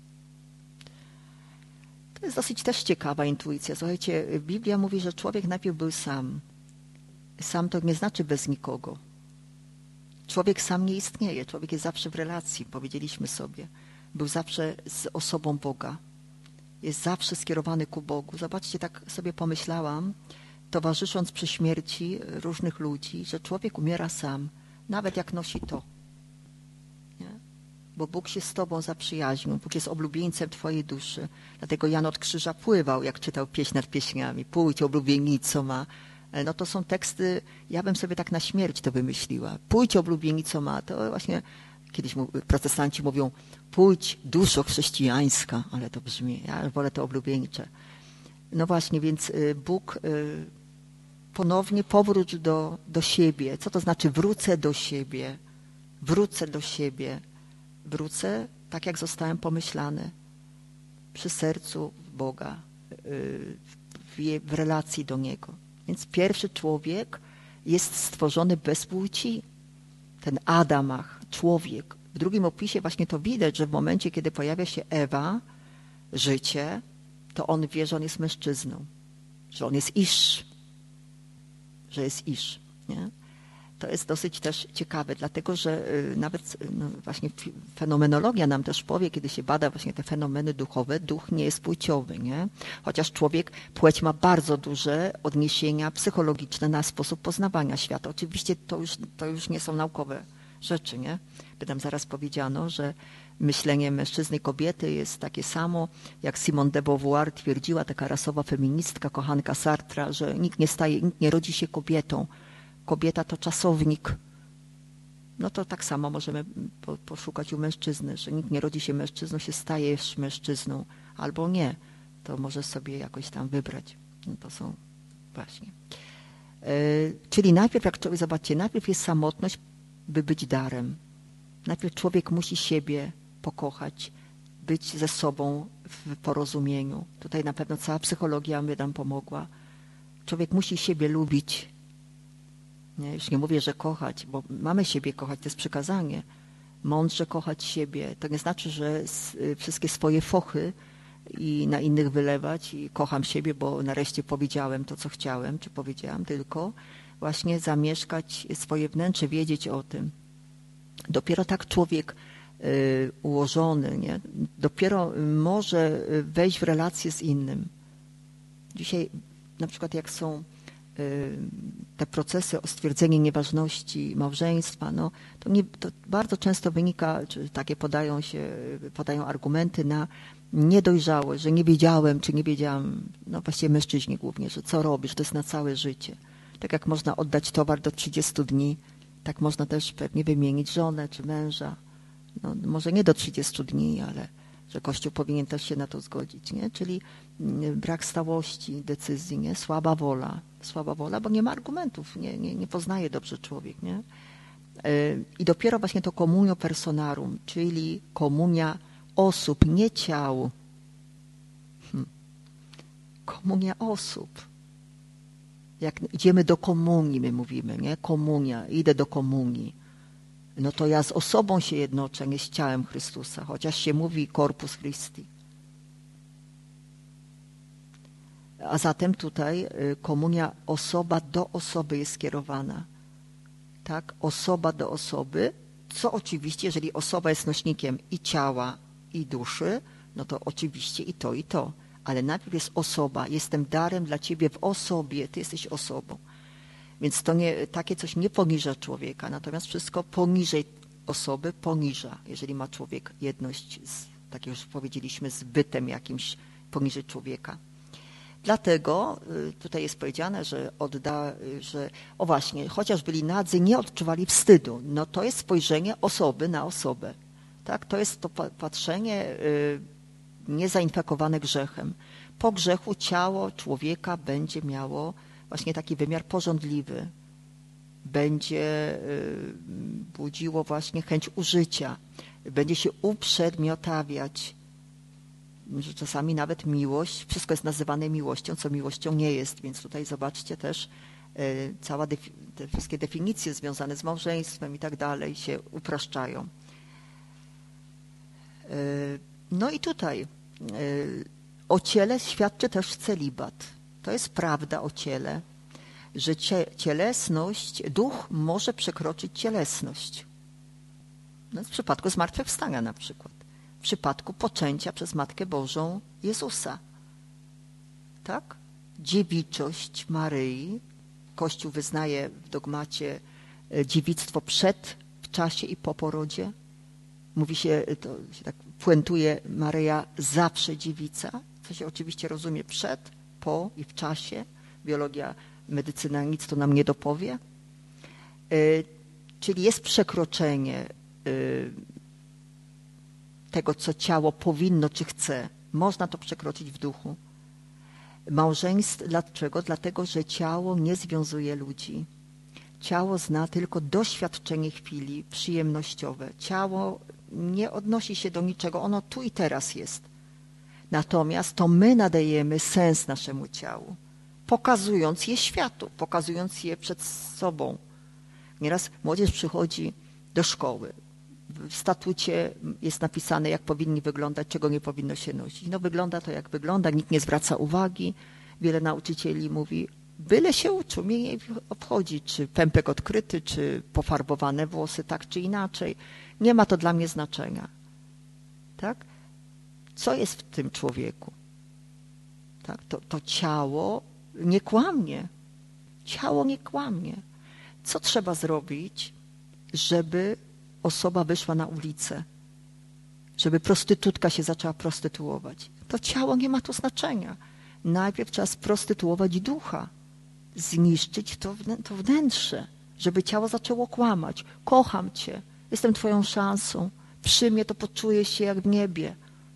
To jest dosyć też ciekawa intuicja. Słuchajcie, Biblia mówi, że człowiek najpierw był sam. Sam to nie znaczy bez nikogo. Człowiek sam nie istnieje. Człowiek jest zawsze w relacji, powiedzieliśmy sobie. Był zawsze z osobą Boga. Jest zawsze skierowany ku Bogu. Zobaczcie, tak sobie pomyślałam, towarzysząc przy śmierci różnych ludzi, że człowiek umiera sam, nawet jak nosi to. Nie? Bo Bóg się z tobą zaprzyjaźnił. Bóg jest oblubieńcem twojej duszy. Dlatego Jan od krzyża pływał, jak czytał pieśń nad pieśniami. Pójdź, oblubienico ma. No to są teksty, ja bym sobie tak na śmierć to wymyśliła. Pójdź, oblubienico ma. To właśnie kiedyś protestanci mówią, pójdź, duszo chrześcijańska, ale to brzmi, ja wolę to oblubieńcze. No właśnie, więc Bóg ponownie powróć do siebie. Co to znaczy wrócę do siebie? Wrócę do siebie. Wrócę tak, jak zostałem pomyślany. Przy sercu Boga. W relacji do Niego. Więc pierwszy człowiek jest stworzony bez płci. Ten Adamach, człowiek. W drugim opisie właśnie to widać, że w momencie, kiedy pojawia się Ewa, życie, to on wie, że on jest mężczyzną. Że on jest Isz. Że jest Isz. Nie? To jest dosyć też ciekawe, dlatego że nawet właśnie fenomenologia nam też powie, kiedy się bada właśnie te fenomeny duchowe, duch nie jest płciowy, nie? Chociaż płeć ma bardzo duże odniesienia psychologiczne na sposób poznawania świata. Oczywiście to już nie są naukowe rzeczy, nie? By nam zaraz powiedziano, że myślenie mężczyzny i kobiety jest takie samo, jak Simone de Beauvoir twierdziła, taka rasowa feministka, kochanka Sartra, że nikt nie rodzi się kobietą. Kobieta to czasownik. No to tak samo możemy poszukać u mężczyzny, że nikt nie rodzi się mężczyzną, się stajesz mężczyzną. Albo nie. To może sobie jakoś tam wybrać. No to są właśnie. Czyli najpierw, jak człowiek, zobaczcie, najpierw jest samotność, by być darem. Najpierw człowiek musi siebie pokochać, być ze sobą w porozumieniu. Tutaj na pewno cała psychologia by nam pomogła. Człowiek musi siebie lubić. Nie, już nie mówię, że kochać, bo mamy siebie kochać, to jest przykazanie. Mądrze kochać siebie. To nie znaczy, że wszystkie swoje fochy i na innych wylewać i kocham siebie, bo nareszcie powiedziałem to, co chciałem, czy powiedziałam, tylko właśnie zamieszkać swoje wnętrze, wiedzieć o tym. Dopiero tak człowiek ułożony, nie? Dopiero może wejść w relację z innym. Dzisiaj na przykład jak są te procesy o stwierdzenie nieważności małżeństwa, no, to bardzo często wynika, czy takie podają argumenty na niedojrzałość, że nie wiedziałem, czy nie wiedziałam, no właściwie mężczyźni głównie, że co robisz, to jest na całe życie. Tak jak można oddać towar do 30 dni, tak można też pewnie wymienić żonę czy męża. No, może nie do 30 dni, ale że Kościół powinien też się na to zgodzić, nie? Czyli brak stałości decyzji, nie? Słaba wola, bo nie ma argumentów, nie poznaje dobrze człowiek, nie? I dopiero właśnie to communio personarum, czyli komunia osób, nie ciał. Komunia osób. Jak idziemy do komunii, my mówimy, nie? Komunia, idę do komunii. No to ja z osobą się jednoczę, nie z ciałem Chrystusa, chociaż się mówi Corpus Christi. A zatem tutaj komunia osoba do osoby jest skierowana. Tak? Osoba do osoby, co oczywiście, jeżeli osoba jest nośnikiem i ciała, i duszy, no to oczywiście i to, i to. Ale najpierw jest osoba, jestem darem dla ciebie w osobie, ty jesteś osobą. Więc to nie, takie coś nie poniża człowieka, natomiast wszystko poniżej osoby poniża, jeżeli ma człowiek jedność, tak jak już powiedzieliśmy, z bytem jakimś poniżej człowieka. Dlatego tutaj jest powiedziane, że o właśnie, chociaż byli nadzy, nie odczuwali wstydu. No to jest spojrzenie osoby na osobę. Tak? To jest to patrzenie niezainfekowane grzechem. Po grzechu ciało człowieka będzie miało właśnie taki wymiar pożądliwy. Będzie budziło właśnie chęć użycia. Będzie się uprzedmiotawiać. Że czasami nawet miłość, wszystko jest nazywane miłością, co miłością nie jest. Więc tutaj zobaczcie też te wszystkie definicje związane z małżeństwem i tak dalej się upraszczają. No i tutaj o ciele świadczy też celibat. To jest prawda o ciele, że cielesność, duch może przekroczyć cielesność. No w przypadku zmartwychwstania na przykład. W przypadku poczęcia przez Matkę Bożą Jezusa. Tak? Dziewiczość Maryi. Kościół wyznaje w dogmacie dziewictwo w czasie i po porodzie. Mówi się, to się tak puentuje, Maryja zawsze dziewica, co się oczywiście rozumie przed, po i w czasie. Biologia, medycyna nic to nam nie dopowie. Czyli jest przekroczenie tego, co ciało powinno czy chce. Można to przekroczyć w duchu. Małżeństwo, dlaczego? Dlatego, że ciało nie związuje ludzi. Ciało zna tylko doświadczenie chwili przyjemnościowe. Ciało nie odnosi się do niczego, ono tu i teraz jest. Natomiast to my nadajemy sens naszemu ciału, pokazując je światu, pokazując je przed sobą. Nieraz młodzież przychodzi do szkoły. W statucie jest napisane, jak powinni wyglądać, czego nie powinno się nosić. No wygląda to, jak wygląda, nikt nie zwraca uwagi. Wiele nauczycieli mówi, byle się uczył, mnie nie obchodzi, czy pępek odkryty, czy pofarbowane włosy, tak czy inaczej. Nie ma to dla mnie znaczenia. Tak? Co jest w tym człowieku? Tak? To ciało nie kłamie. Ciało nie kłamie. Co trzeba zrobić, żeby osoba wyszła na ulicę? Żeby prostytutka się zaczęła prostytuować? To ciało nie ma tu znaczenia. Najpierw trzeba sprostytuować ducha. Zniszczyć to wnętrze, żeby ciało zaczęło kłamać. Kocham cię, jestem twoją szansą. Przy mnie to poczuję się jak w niebie.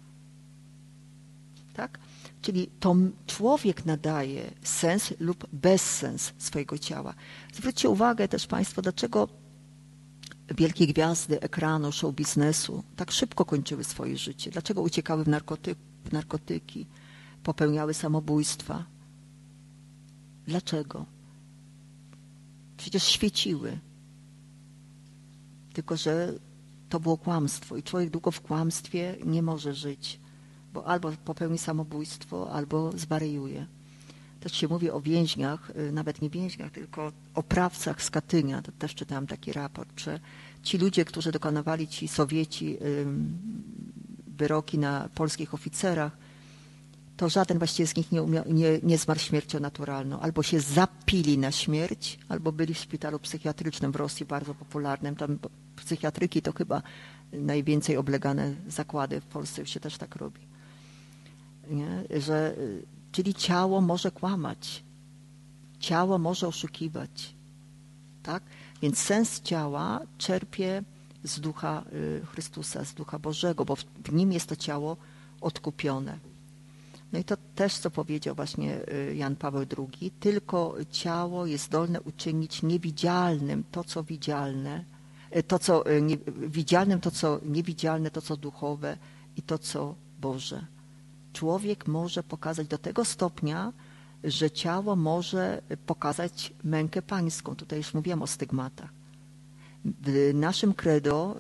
Tak? Czyli to człowiek nadaje sens lub bezsens swojego ciała. Zwróćcie uwagę też Państwo, dlaczego wielkie gwiazdy ekranu, show biznesu tak szybko kończyły swoje życie. Dlaczego uciekały w narkotyki, popełniały samobójstwa. Dlaczego? Przecież świeciły. Tylko że to było kłamstwo i człowiek długo w kłamstwie nie może żyć, bo albo popełni samobójstwo, albo zwariuje. Też się mówi o więźniach, nawet nie więźniach, tylko oprawcach z Katynia. To też czytałam taki raport, że ci ludzie, którzy dokonywali, ci Sowieci, wyroki na polskich oficerach, to żaden właściwie z nich nie zmarł śmiercią naturalną. Albo się zapili na śmierć, albo byli w szpitalu psychiatrycznym w Rosji, bardzo popularnym. Tam psychiatryki to chyba najwięcej oblegane zakłady. W Polsce już się też tak robi. Nie? Czyli ciało może kłamać. Ciało może oszukiwać, tak? Więc sens ciała czerpie z Ducha Chrystusa, z Ducha Bożego, bo w nim jest to ciało odkupione. No i to też, co powiedział właśnie Jan Paweł II, tylko ciało jest zdolne uczynić niewidzialnym to, co widzialne, widzialnym to, co niewidzialne, to, co duchowe i to, co Boże. Człowiek może pokazać do tego stopnia, że ciało może pokazać mękę pańską. Tutaj już mówiłam o stygmatach. W naszym credo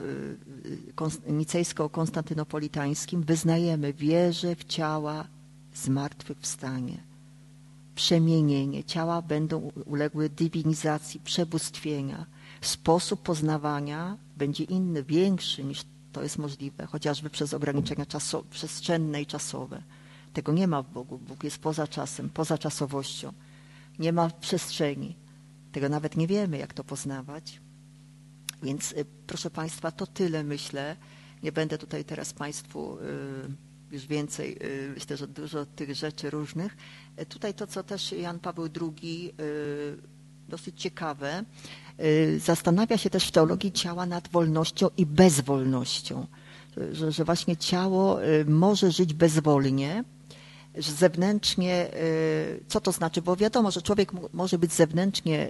nicejsko-konstantynopolitańskim wyznajemy wierzę w ciała zmartwychwstanie, przemienienie. Ciała będą uległy dywinizacji, przebóstwienia. Sposób poznawania będzie inny, większy niż to jest możliwe, chociażby przez ograniczenia przestrzenne i czasowe. Tego nie ma w Bogu. Bóg jest poza czasem, poza czasowością. Nie ma przestrzeni. Tego nawet nie wiemy, jak to poznawać. Więc proszę Państwa, to tyle myślę. Nie będę tutaj teraz Państwu już więcej, myślę, że dużo tych rzeczy różnych. Tutaj to, co też Jan Paweł II, dosyć ciekawe, zastanawia się też w teologii ciała nad wolnością i bezwolnością. Że właśnie ciało może żyć bezwolnie, że zewnętrznie, co to znaczy? Bo wiadomo, że człowiek może być zewnętrznie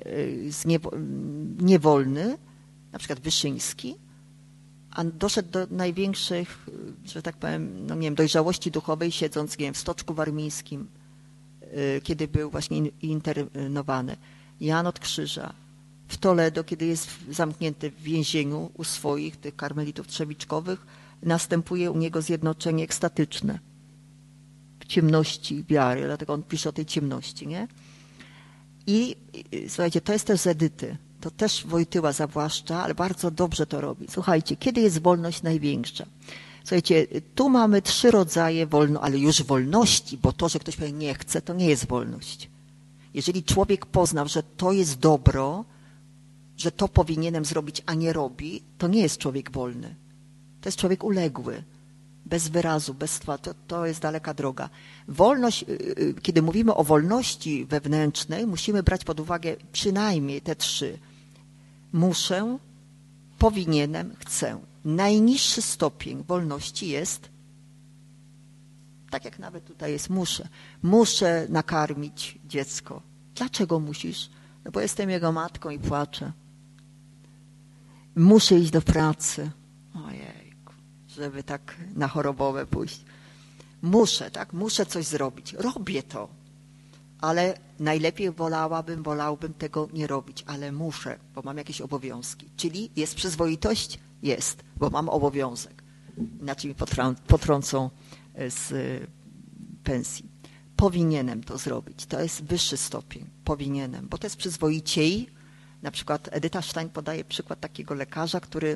niewolny, na przykład Wyszyński, a doszedł do największych, że tak powiem, no nie wiem, dojrzałości duchowej, siedząc, nie wiem, w Stoczku Warmińskim, kiedy był właśnie internowany. Jan od Krzyża, w Toledo, kiedy jest zamknięty w więzieniu u swoich, tych karmelitów trzewiczkowych, następuje u niego zjednoczenie ekstatyczne w ciemności wiary, dlatego on pisze o tej ciemności, nie? I słuchajcie, to jest też z Edyty, to też Wojtyła zawłaszcza, ale bardzo dobrze to robi. Słuchajcie, kiedy jest wolność największa? Słuchajcie, tu mamy 3 rodzaje ale już wolności, bo to, że ktoś powie nie chce, to nie jest wolność. Jeżeli człowiek poznał, że to jest dobro, że to powinienem zrobić, a nie robi, to nie jest człowiek wolny. To jest człowiek uległy, bez wyrazu, bez to jest daleka droga. Wolność, kiedy mówimy o wolności wewnętrznej, musimy brać pod uwagę przynajmniej te 3. Muszę, powinienem, chcę. Najniższy stopień wolności jest, tak jak nawet tutaj jest, muszę. Muszę nakarmić dziecko. Dlaczego musisz? No bo jestem jego matką i płaczę. Muszę iść do pracy. Ojejku, żeby tak na chorobowe pójść. Muszę, tak? Muszę coś zrobić. Robię to. Ale najlepiej wolałbym tego nie robić, ale muszę, bo mam jakieś obowiązki. Czyli jest przyzwoitość? Jest, bo mam obowiązek. Inaczej mi potrącą z pensji. Powinienem to zrobić. To jest wyższy stopień. Powinienem, bo to jest przyzwoiciej. Na przykład Edyta Stein podaje przykład takiego lekarza,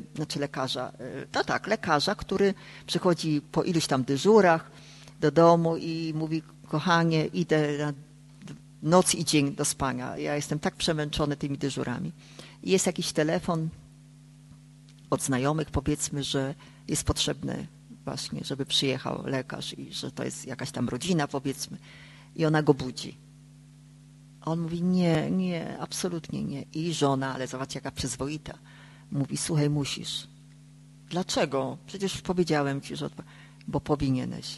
lekarza, który przychodzi po iluś tam dyżurach do domu i mówi, kochanie, idę na noc i dzień do spania. Ja jestem tak przemęczony tymi dyżurami. I jest jakiś telefon od znajomych, powiedzmy, że jest potrzebny właśnie, żeby przyjechał lekarz i że to jest jakaś tam rodzina, powiedzmy. I ona go budzi. A on mówi, nie, absolutnie nie. I żona, ale zobacz jaka przyzwoita, mówi, słuchaj, musisz. Dlaczego? Przecież powiedziałem ci, że bo powinieneś.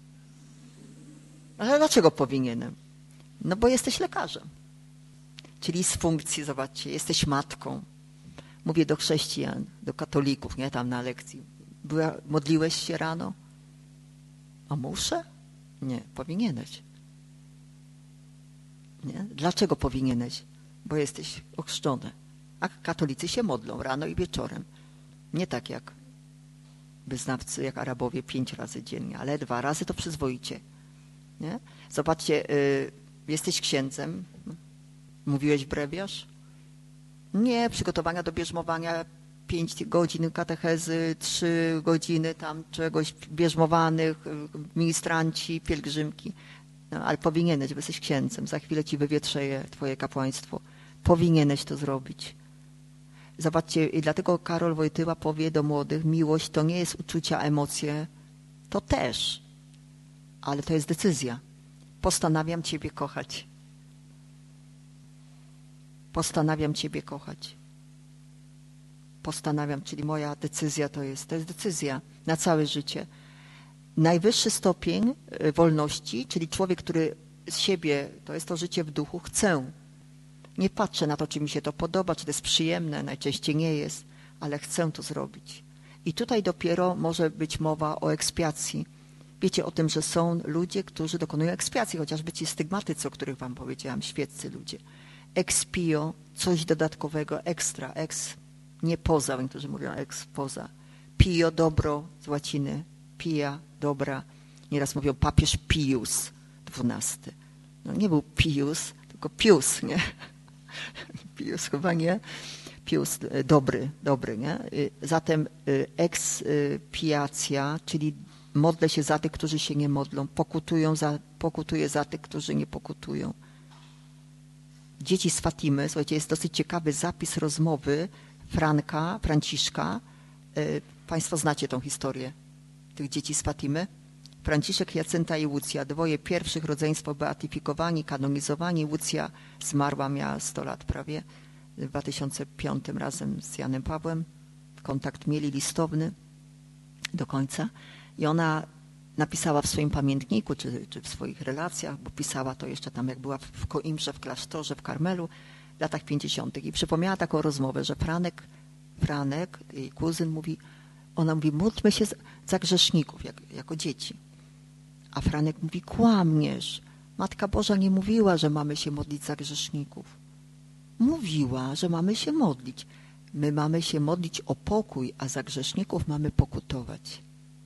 Ale dlaczego powinienem? No bo jesteś lekarzem. Czyli z funkcji, zobaczcie, jesteś matką. Mówię do chrześcijan, do katolików, nie, tam na lekcji. Modliłeś się rano? A muszę? Nie, powinieneś. Nie? Dlaczego powinieneś? Bo jesteś ochrzczony. A katolicy się modlą rano i wieczorem. Nie tak jak wyznawcy, jak Arabowie 5 razy dziennie, ale 2 razy to przyzwoicie. Nie? Zobaczcie, jesteś księdzem. Mówiłeś brewiarz? Nie, przygotowania do bierzmowania 5 godzin katechezy, 3 godziny tam czegoś bierzmowanych, ministranci, pielgrzymki. No, ale powinieneś, bo jesteś księdzem. Za chwilę ci wywietrzeje twoje kapłaństwo. Powinieneś to zrobić. Zobaczcie, i dlatego Karol Wojtyła powie do młodych, miłość to nie jest uczucia, emocje, to też, ale to jest decyzja. Postanawiam ciebie kochać. Postanawiam Ciebie kochać. Postanawiam, czyli moja decyzja to jest decyzja na całe życie. Najwyższy stopień wolności, czyli człowiek, który z siebie, to jest to życie w duchu, chcę. Nie patrzę na to, czy mi się to podoba, czy to jest przyjemne, najczęściej nie jest, ale chcę to zrobić. I tutaj dopiero może być mowa o ekspiacji. Wiecie o tym, że są ludzie, którzy dokonują ekspiacji, chociażby ci stygmatycy, o których wam powiedziałam, świeccy ludzie. Expio, coś dodatkowego, ekstra, nie poza, niektórzy mówią poza. Pio, dobro, z łaciny, pia, dobra. Nieraz mówią papież Pius XII. No nie był Pius, tylko Pius, nie? Pius chyba nie. Pius, dobry, nie? Zatem ekspiacja, czyli modlę się za tych, którzy się nie modlą, pokutuję za tych, którzy nie pokutują. Dzieci z Fatimy, słuchajcie, jest dosyć ciekawy zapis rozmowy Franciszka. Państwo znacie tą historię tych dzieci z Fatimy? Franciszek, Jacynta i Łucja, dwoje pierwszych rodzeństwo beatyfikowani, kanonizowani. Łucja zmarła, miała 100 lat prawie, w 2005 razem z Janem Pawłem. Kontakt mieli listowny do końca. I ona napisała w swoim pamiętniku, czy w swoich relacjach, bo pisała to jeszcze tam, jak była w Koimbrze, w klasztorze, w Karmelu, w latach 50. I przypomniała taką rozmowę, że Franek, jej kuzyn, ona mówi, módlmy się za grzeszników, jako dzieci. A Franek mówi, kłamiesz. Matka Boża nie mówiła, że mamy się modlić za grzeszników. Mówiła, że mamy się modlić. My mamy się modlić o pokój, a za grzeszników mamy pokutować.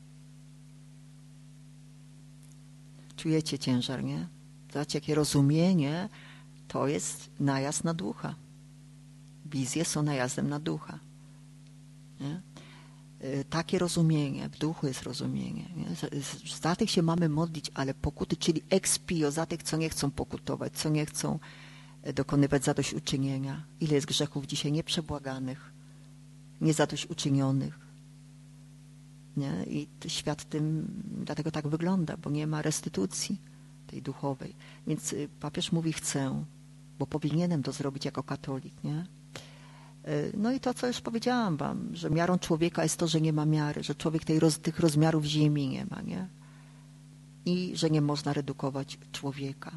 Czujecie ciężar, nie? Zobaczcie, jakie rozumienie to jest najazd na ducha. Wizje są najazdem na ducha. Nie? Takie rozumienie, w duchu jest rozumienie. Nie? Za tych się mamy modlić, ale pokuty, czyli expio, za tych, co nie chcą pokutować, co nie chcą dokonywać zadośćuczynienia. Ile jest grzechów dzisiaj nieprzebłaganych, niezadośćuczynionych. Nie? I świat tym dlatego tak wygląda, bo nie ma restytucji tej duchowej. Więc papież mówi, chcę, bo powinienem to zrobić jako katolik. Nie? No i to, co już powiedziałam wam, że miarą człowieka jest to, że nie ma miary, że człowiek tych rozmiarów ziemi nie ma, nie? I że nie można redukować człowieka.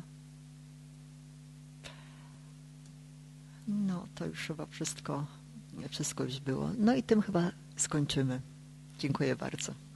No, to już chyba wszystko już było. No i tym chyba skończymy. Dziękuję bardzo.